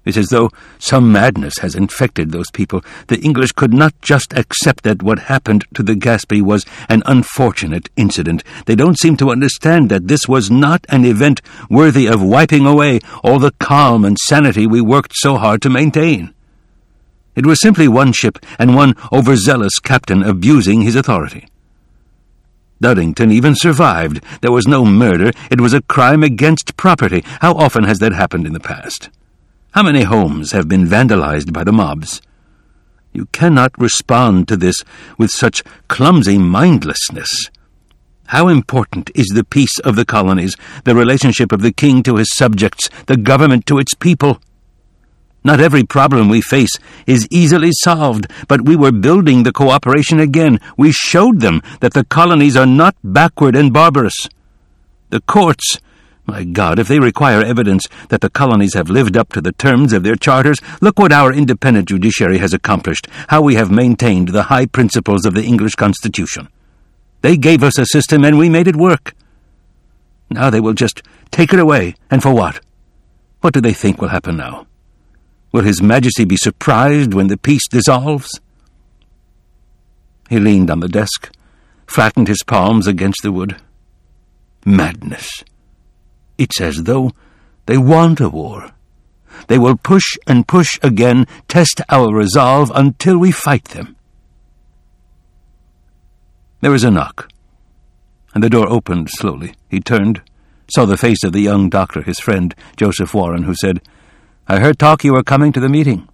Speaker 2: It's as though some madness has infected those people. The English could not just accept that what happened to the Gaspee was an unfortunate incident. They don't seem to understand that this was not an event worthy of wiping away all the calm and sanity we worked so hard to maintain. It was simply one ship and one overzealous captain abusing his authority. Duddington even survived. There was no murder. It was a crime against property. How often has that happened in the past? How many homes have been vandalized by the mobs? You cannot respond to this with such clumsy mindlessness. How important is the peace of the colonies, the relationship of the king to his subjects, the government to its people? Not every problem we face is easily solved, but we were building the cooperation again. We showed them that the colonies are not backward and barbarous. The courts... My God, if they require evidence that the colonies have lived up to the terms of their charters, look what our independent judiciary has accomplished, how we have maintained the high principles of the English Constitution. They gave us a system and we made it work. Now they will just take it away, and for what? What do they think will happen now? Will His Majesty be surprised when the peace dissolves? He leaned on the desk, flattened his palms against the wood. Madness. It's as though they want a war. They will push and push again, test our resolve until we fight them. There was a knock, and the door opened slowly. He turned, saw the face of the young doctor, his friend, Joseph Warren, who said, "I heard talk you were coming to the meeting."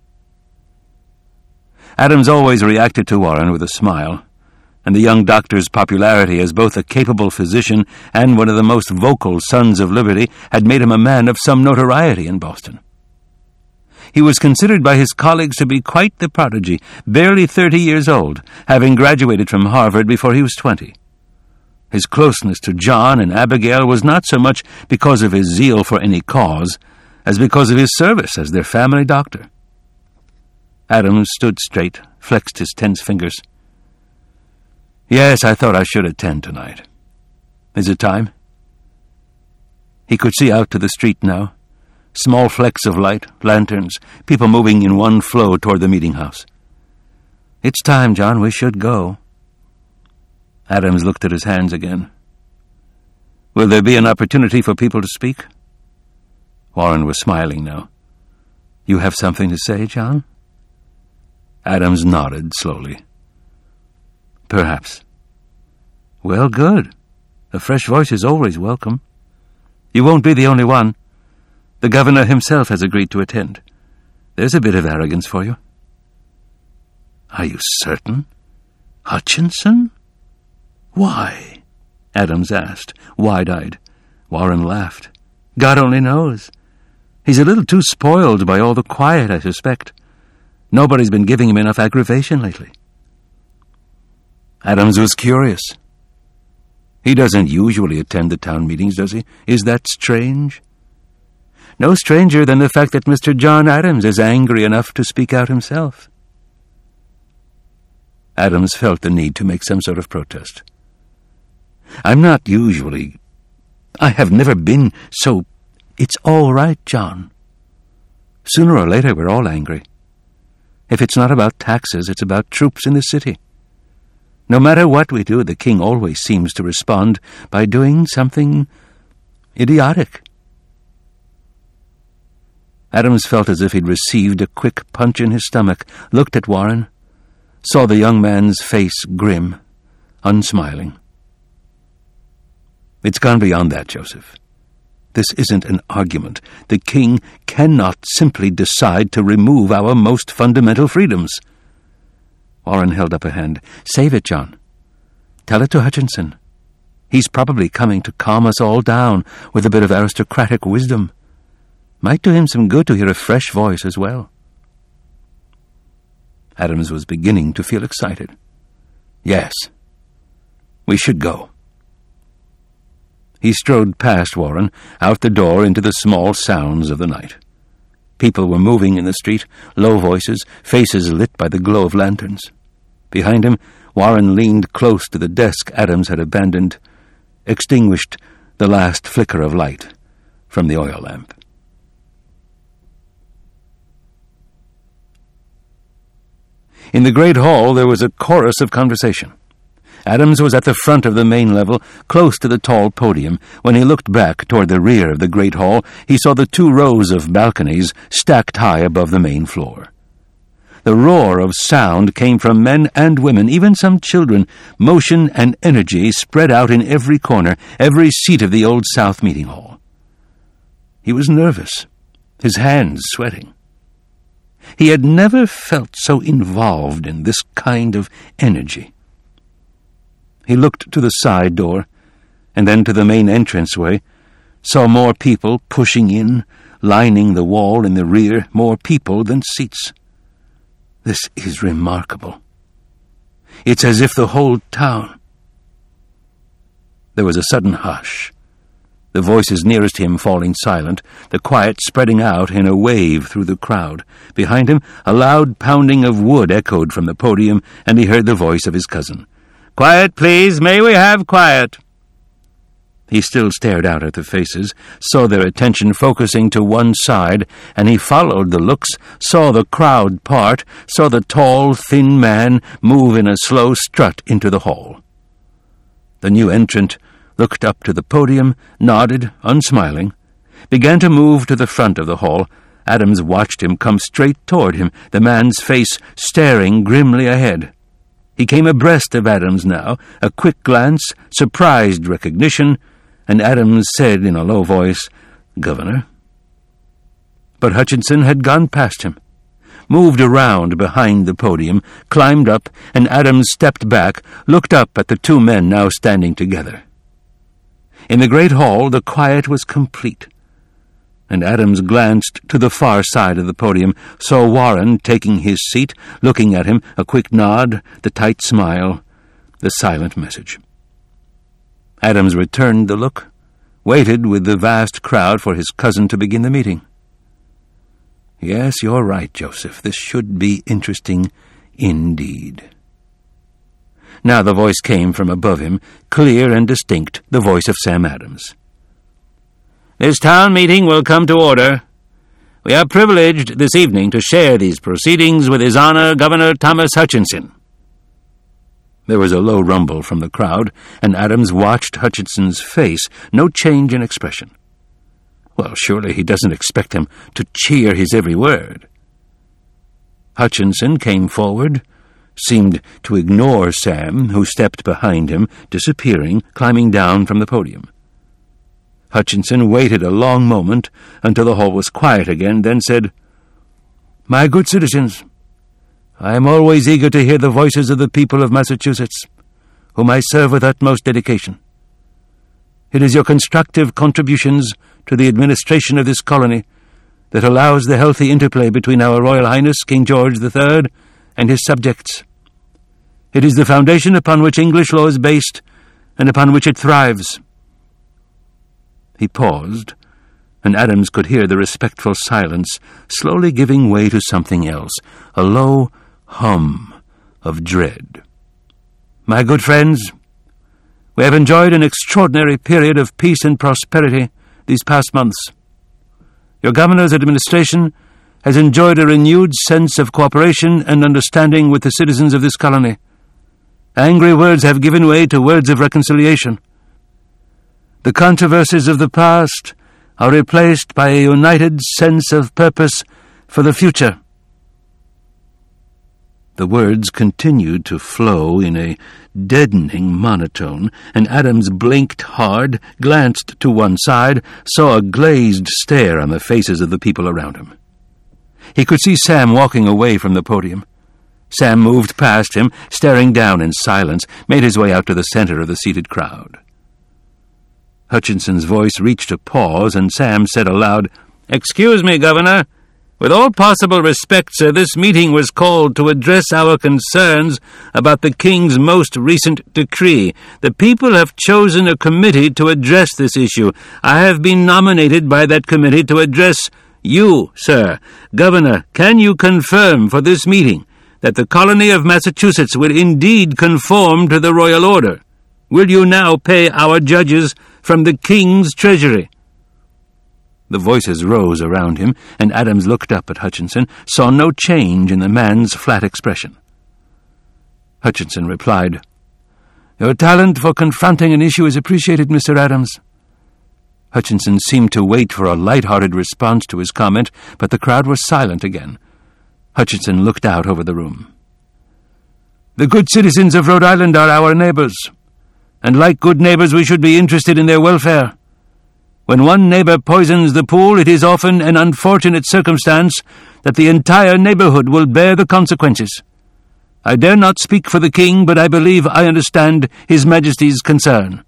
Speaker 2: Adams always reacted to Warren with a smile, and the young doctor's popularity as both a capable physician and one of the most vocal Sons of Liberty had made him a man of some notoriety in Boston. He was considered by his colleagues to be quite the prodigy, barely thirty years old, having graduated from Harvard before he was twenty. His closeness to John and Abigail was not so much because of his zeal for any cause, as because of his service as their family doctor. Adams stood straight, flexed his tense fingers. "Yes, I thought I should attend tonight. Is it time?" He could see out to the street now. Small flecks of light, lanterns, people moving in one flow toward the meeting house. "It's time, John. We should go." Adams looked at his hands again. "Will there be an opportunity for people to speak?" Warren was smiling now. "You have something to say, John?" Adams nodded slowly. "Perhaps." "Well, good. A fresh voice is always welcome. You won't be the only one. The governor himself has agreed to attend. There's a bit of arrogance for you." "Are you certain? Hutchinson?" "Why?" Adams asked, wide-eyed. Warren laughed. "God only knows. He's a little too spoiled by all the quiet, I suspect. Nobody's been giving him enough aggravation lately." Adams was curious. "He doesn't usually attend the town meetings, does he? Is that strange?" "No stranger than the fact that Mister John Adams is angry enough to speak out himself." Adams felt the need to make some sort of protest. "I'm not usually... I have never been so... It's all right, John. Sooner or later we're all angry. If it's not about taxes, it's about troops in the city. No matter what we do, the king always seems to respond by doing something idiotic." Adams felt as if he'd received a quick punch in his stomach, looked at Warren, saw the young man's face grim, unsmiling. "It's gone beyond that, Joseph. This isn't an argument. The king cannot simply decide to remove our most fundamental freedoms." Warren held up a hand. "Save it, John. Tell it to Hutchinson. He's probably coming to calm us all down with a bit of aristocratic wisdom. Might do him some good to hear a fresh voice as well." Adams was beginning to feel excited. "Yes, we should go." He strode past Warren, out the door into the small sounds of the night. People were moving in the street, low voices, faces lit by the glow of lanterns. Behind him, Warren leaned close to the desk Adams had abandoned, extinguished the last flicker of light from the oil lamp. In the great hall there was a chorus of conversation. Adams was at the front of the main level, close to the tall podium. When he looked back toward the rear of the great hall, he saw the two rows of balconies stacked high above the main floor. The roar of sound came from men and women, even some children. Motion and energy spread out in every corner, every seat of the Old South meeting hall. He was nervous, his hands sweating. He had never felt so involved in this kind of energy. He looked to the side door, and then to the main entranceway, saw more people pushing in, lining the wall in the rear, more people than seats. This is remarkable. It's as if the whole town... There was a sudden hush, the voices nearest him falling silent, the quiet spreading out in a wave through the crowd. Behind him, a loud pounding of wood echoed from the podium, and he heard the voice of his cousin. "Quiet, please. May we have quiet?" He still stared out at the faces, saw their attention focusing to one side, and he followed the looks, saw the crowd part, saw the tall, thin man move in a slow strut into the hall. The new entrant looked up to the podium, nodded, unsmiling, began to move to the front of the hall. Adams watched him come straight toward him, the man's face staring grimly ahead. He came abreast of Adams now, a quick glance, surprised recognition, and Adams said in a low voice, "Governor." But Hutchinson had gone past him, moved around behind the podium, climbed up, and Adams stepped back, looked up at the two men now standing together. In the great hall the quiet was complete, and Adams glanced to the far side of the podium, saw Warren taking his seat, looking at him, a quick nod, the tight smile, the silent message. Adams returned the look, waited with the vast crowd for his cousin to begin the meeting. "Yes, you're right, Joseph. This should be interesting indeed." Now the voice came from above him, clear and distinct, the voice of Sam Adams. "This town meeting will come to order. We are privileged this evening to share these proceedings with His Honor Governor Thomas Hutchinson." There was a low rumble from the crowd, and Adams watched Hutchinson's face, no change in expression. Well, surely he doesn't expect him to cheer his every word. Hutchinson came forward, seemed to ignore Sam, who stepped behind him, disappearing, climbing down from the podium. Hutchinson waited a long moment until the hall was quiet again, then said, "My good citizens, I am always eager to hear the voices of the people of Massachusetts, whom I serve with utmost dedication. It is your constructive contributions to the administration of this colony that allows the healthy interplay between our Royal Highness King George the Third and his subjects. It is the foundation upon which English law is based and upon which it thrives." He paused, and Adams could hear the respectful silence slowly giving way to something else, a low hum of dread. "My good friends, we have enjoyed an extraordinary period of peace and prosperity these past months. Your governor's administration has enjoyed a renewed sense of cooperation and understanding with the citizens of this colony. Angry words have given way to words of reconciliation. The controversies of the past are replaced by a united sense of purpose for the future." The words continued to flow in a deadening monotone, and Adams blinked hard, glanced to one side, saw a glazed stare on the faces of the people around him. He could see Sam walking away from the podium. Sam moved past him, staring down in silence, made his way out to the center of the seated crowd. Hutchinson's voice reached a pause, and Sam said aloud, "Excuse me, Governor. With all possible respect, sir, this meeting was called to address our concerns about the King's most recent decree. The people have chosen a committee to address this issue. I have been nominated by that committee to address you, sir. Governor, can you confirm for this meeting that the colony of Massachusetts will indeed conform to the royal order? Will you now pay our judges from the King's treasury?" The voices rose around him, and Adams looked up at Hutchinson, saw no change in the man's flat expression. Hutchinson replied. "Your talent for confronting an issue is appreciated, Mister Adams." Hutchinson seemed to wait for a light-hearted response to his comment, but the crowd was silent again. Hutchinson looked out over the room. "The good citizens of Rhode Island are our neighbors, and like good neighbors we should be interested in their welfare. When one neighbor poisons the pool, it is often an unfortunate circumstance that the entire neighborhood will bear the consequences. I dare not speak for the king, but I believe I understand His Majesty's concern."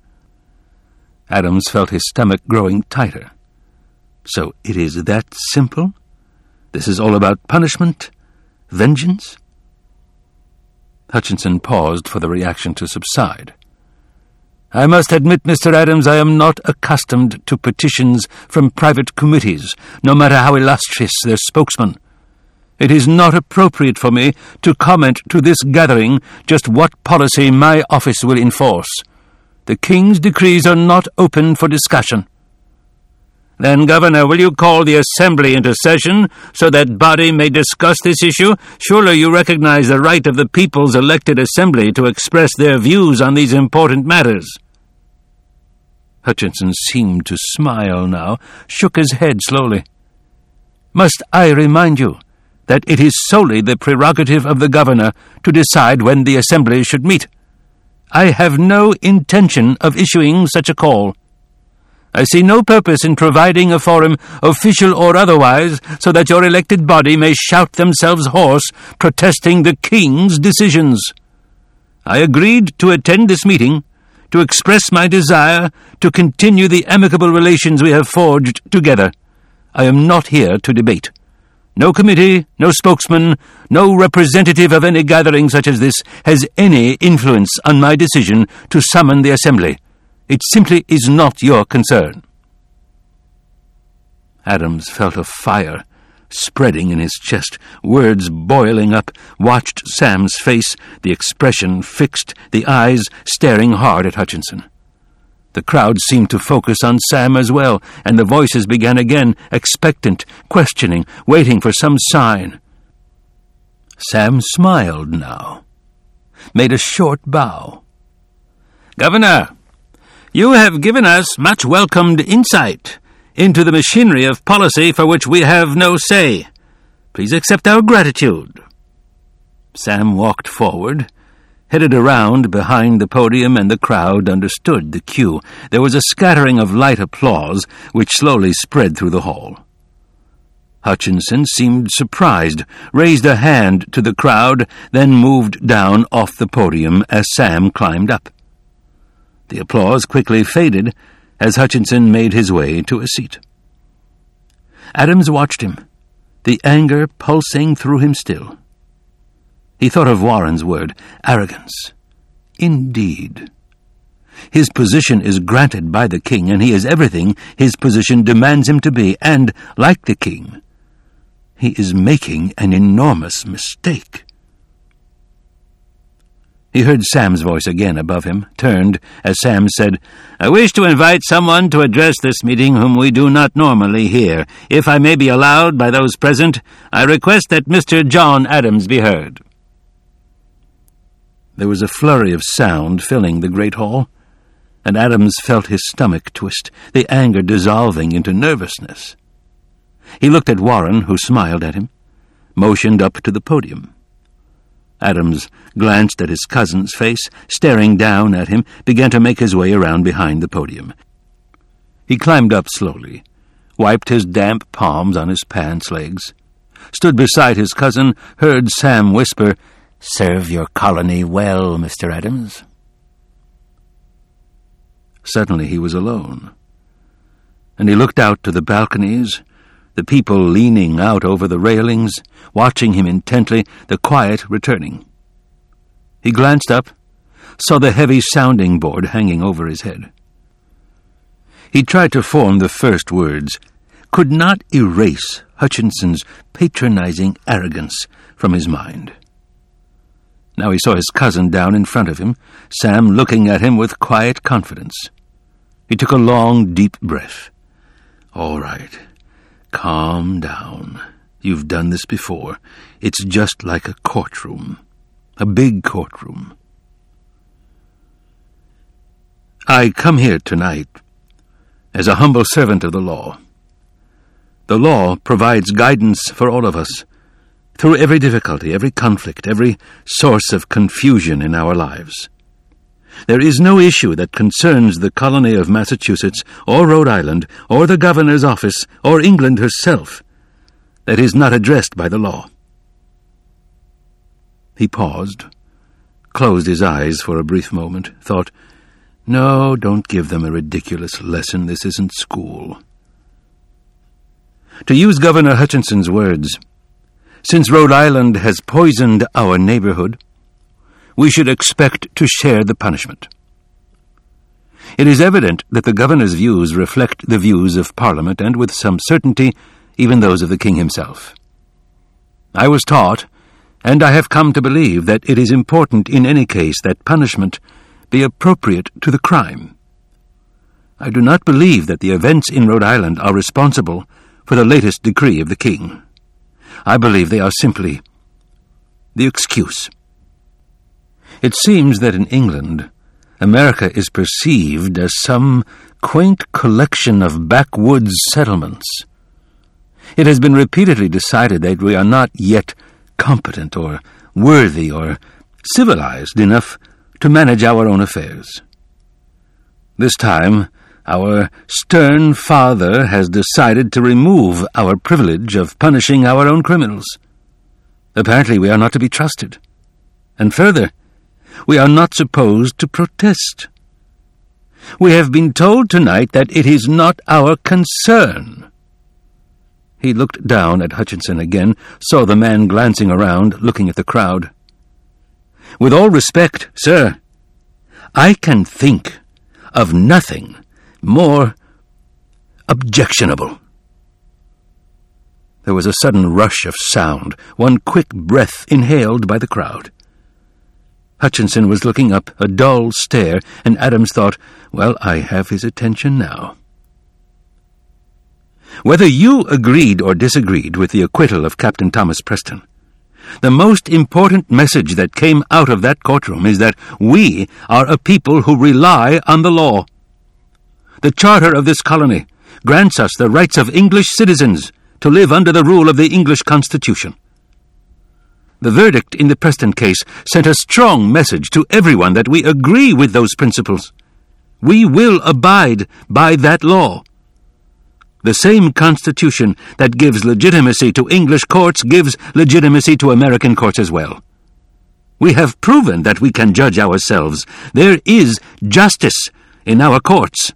Speaker 2: Adams felt his stomach growing tighter. So it is that simple? This is all about punishment? Vengeance? Hutchinson paused for the reaction to subside. "I must admit, Mister Adams, I am not accustomed to petitions from private committees, no matter how illustrious their spokesman. It is not appropriate for me to comment to this gathering just what policy my office will enforce. The King's decrees are not open for discussion." "Then, Governor, will you call the Assembly into session so that body may discuss this issue? Surely you recognize the right of the people's elected Assembly to express their views on these important matters." Hutchinson seemed to smile now, shook his head slowly. "Must I remind you that it is solely the prerogative of the Governor to decide when the Assembly should meet? I have no intention of issuing such a call. I see no purpose in providing a forum, official or otherwise, so that your elected body may shout themselves hoarse, protesting the King's decisions. I agreed to attend this meeting to express my desire to continue the amicable relations we have forged together. I am not here to debate. No committee, no spokesman, no representative of any gathering such as this has any influence on my decision to summon the Assembly. It simply is not your concern." Adams felt a fire spreading in his chest, words boiling up, watched Sam's face, the expression fixed, the eyes staring hard at Hutchinson. The crowd seemed to focus on Sam as well, and the voices began again, expectant, questioning, waiting for some sign. Sam smiled now, made a short bow. "Governor, you have given us much welcomed insight into the machinery of policy for which we have no say. Please accept our gratitude." Sam walked forward, headed around behind the podium, and the crowd understood the cue. There was a scattering of light applause, which slowly spread through the hall. Hutchinson seemed surprised, raised a hand to the crowd, then moved down off the podium as Sam climbed up. The applause quickly faded as Hutchinson made his way to a seat. Adams watched him, the anger pulsing through him still. He thought of Warren's word, arrogance. Indeed. His position is granted by the king, and he is everything his position demands him to be, and, like the king, he is making an enormous mistake. He heard Sam's voice again above him, turned as Sam said, "I wish to invite someone to address this meeting whom we do not normally hear. If I may be allowed by those present, I request that Mister John Adams be heard." There was a flurry of sound filling the great hall, and Adams felt his stomach twist, the anger dissolving into nervousness. He looked at Warren, who smiled at him, motioned up to the podium. Adams glanced at his cousin's face, staring down at him, began to make his way around behind the podium. He climbed up slowly, wiped his damp palms on his pants legs, stood beside his cousin, heard Sam whisper, "Serve your colony well, Mister Adams." Suddenly he was alone, and he looked out to the balconies, the people leaning out over the railings, watching him intently, the quiet returning. He glanced up, saw the heavy sounding board hanging over his head. He tried to form the first words, could not erase Hutchinson's patronizing arrogance from his mind. Now he saw his cousin down in front of him, Sam looking at him with quiet confidence. He took a long, deep breath. "All right. Calm down. You've done this before. It's just like a courtroom." A big courtroom. I come here tonight as a humble servant of the law. The law provides guidance for all of us through every difficulty, every conflict, every source of confusion in our lives. There is no issue that concerns the colony of Massachusetts or Rhode Island or the governor's office or England herself that is not addressed by the law. He paused, closed his eyes for a brief moment, thought, "No, don't give them a ridiculous lesson. This isn't school." To use Governor Hutchinson's words, since Rhode Island has poisoned our neighborhood, we should expect to share the punishment. It is evident that the governor's views reflect the views of Parliament, and with some certainty, even those of the king himself. I was taught, and I have come to believe, that it is important in any case that punishment be appropriate to the crime. I do not believe that the events in Rhode Island are responsible for the latest decree of the king. I believe they are simply the excuse. It seems that in England, America is perceived as some quaint collection of backwoods settlements. It has been repeatedly decided that we are not yet competent or worthy or civilized enough to manage our own affairs. This time, our stern father has decided to remove our privilege of punishing our own criminals. Apparently we are not to be trusted. And further, we are not supposed to protest. We have been told tonight that it is not our concern. He looked down at Hutchinson again, saw the man glancing around, looking at the crowd. "With all respect, sir, I can think of nothing more objectionable." There was a sudden rush of sound, one quick breath inhaled by the crowd. Hutchinson was looking up, a dull stare, and Adams thought, well, I have his attention now. Whether you agreed or disagreed with the acquittal of Captain Thomas Preston, the most important message that came out of that courtroom is that we are a people who rely on the law. The charter of this colony grants us the rights of English citizens to live under the rule of the English Constitution. The verdict in the Preston case sent a strong message to everyone that we agree with those principles. We will abide by that law. The same Constitution that gives legitimacy to English courts gives legitimacy to American courts as well. We have proven that we can judge ourselves. There is justice in our courts.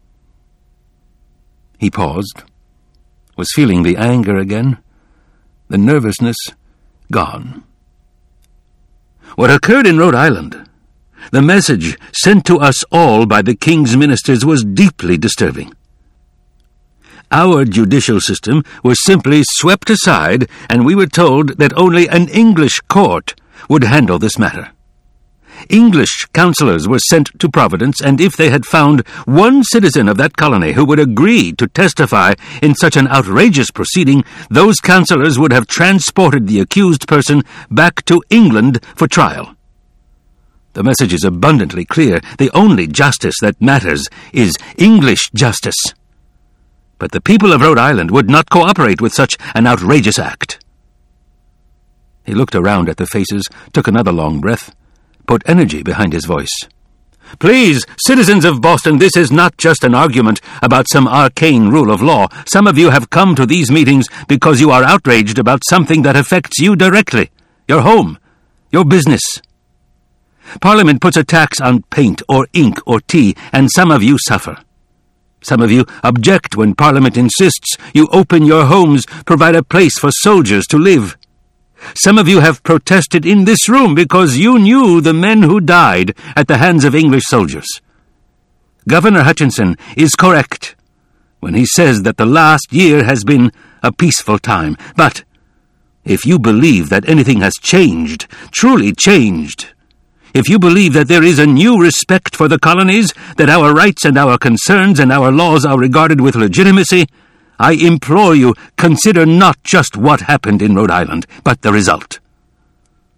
Speaker 2: He paused, was feeling the anger again, the nervousness gone. What occurred in Rhode Island, the message sent to us all by the king's ministers, was deeply disturbing. Our judicial system was simply swept aside, and we were told that only an English court would handle this matter. English counselors were sent to Providence, and if they had found one citizen of that colony who would agree to testify in such an outrageous proceeding, those counselors would have transported the accused person back to England for trial. The message is abundantly clear. The only justice that matters is English justice. But the people of Rhode Island would not cooperate with such an outrageous act. He looked around at the faces, took another long breath, put energy behind his voice. Please, citizens of Boston, this is not just an argument about some arcane rule of law. Some of you have come to these meetings because you are outraged about something that affects you directly, your home, your business. Parliament puts a tax on paint or ink or tea, and some of you suffer. Some of you object when Parliament insists you open your homes, provide a place for soldiers to live. Some of you have protested in this room because you knew the men who died at the hands of English soldiers. Governor Hutchinson is correct when he says that the last year has been a peaceful time. But if you believe that anything has changed, truly changed, if you believe that there is a new respect for the colonies, that our rights and our concerns and our laws are regarded with legitimacy, I implore you, consider not just what happened in Rhode Island, but the result.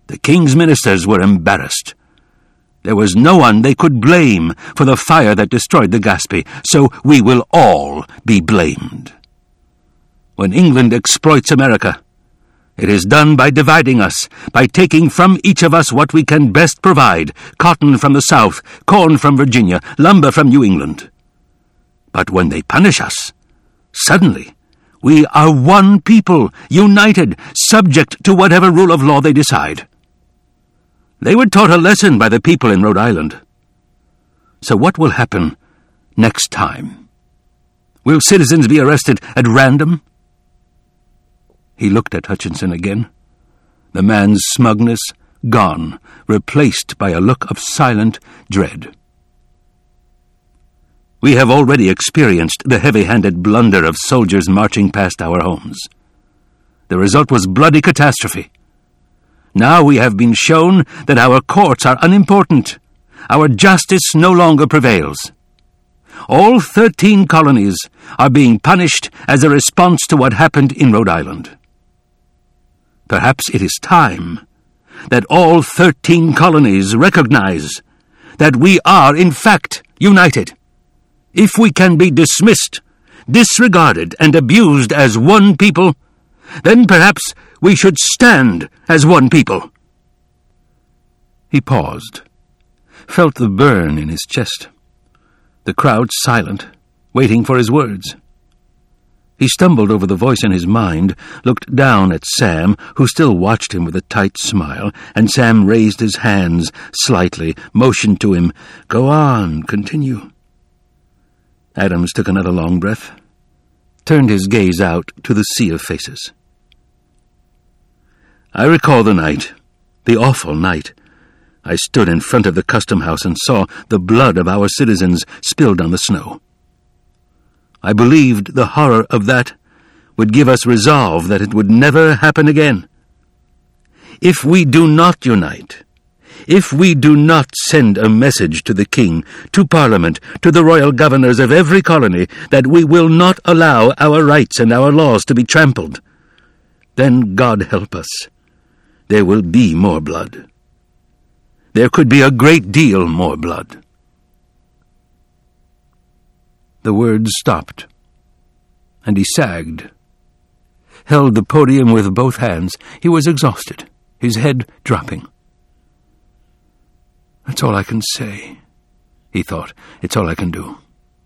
Speaker 2: The king's ministers were embarrassed. There was no one they could blame for the fire that destroyed the Gaspee, so we will all be blamed. When England exploits America, it is done by dividing us, by taking from each of us what we can best provide, cotton from the South, corn from Virginia, lumber from New England. But when they punish us, suddenly we are one people, united, subject to whatever rule of law they decide. They were taught a lesson by the people in Rhode Island. So what will happen next time? Will citizens be arrested at random? He looked at Hutchinson again, the man's smugness gone, replaced by a look of silent dread. We have already experienced the heavy-handed blunder of soldiers marching past our homes. The result was bloody catastrophe. Now we have been shown that our courts are unimportant. Our justice no longer prevails. All thirteen colonies are being punished as a response to what happened in Rhode Island. Perhaps it is time that all thirteen colonies recognize that we are, in fact, united. If we can be dismissed, disregarded, and abused as one people, then perhaps we should stand as one people. He paused, felt the burn in his chest. The crowd silent, waiting for his words. He stumbled over the voice in his mind, looked down at Sam, who still watched him with a tight smile, and Sam raised his hands slightly, motioned to him, "Go on, continue." Adams took another long breath, turned his gaze out to the sea of faces. I recall the night, the awful night. I stood in front of the custom house and saw the blood of our citizens spilled on the snow. I believed the horror of that would give us resolve that it would never happen again. If we do not unite, if we do not send a message to the king, to Parliament, to the royal governors of every colony, that we will not allow our rights and our laws to be trampled, then God help us, there will be more blood. There could be a great deal more blood. The words stopped, and he sagged, held the podium with both hands. He was exhausted, his head dropping. That's all I can say, he thought. It's all I can do.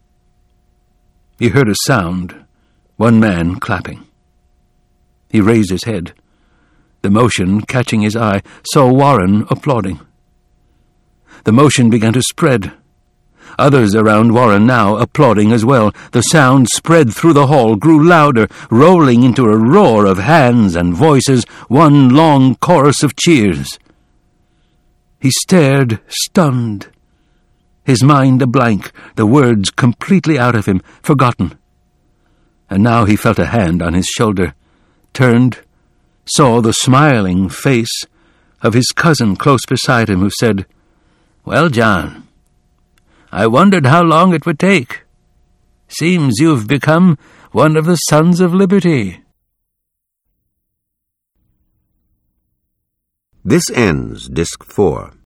Speaker 2: He heard a sound, one man clapping. He raised his head, the motion catching his eye, saw Warren applauding. The motion began to spread. Others around Warren now applauding as well. The sound spread through the hall, grew louder, rolling into a roar of hands and voices, one long chorus of cheers. He stared, stunned, his mind a blank, the words completely out of him, forgotten. And now he felt a hand on his shoulder, turned, saw the smiling face of his cousin close beside him, who said, "Well, John, I wondered how long it would take. Seems you've become one of the Sons of Liberty."
Speaker 1: This ends Disc four.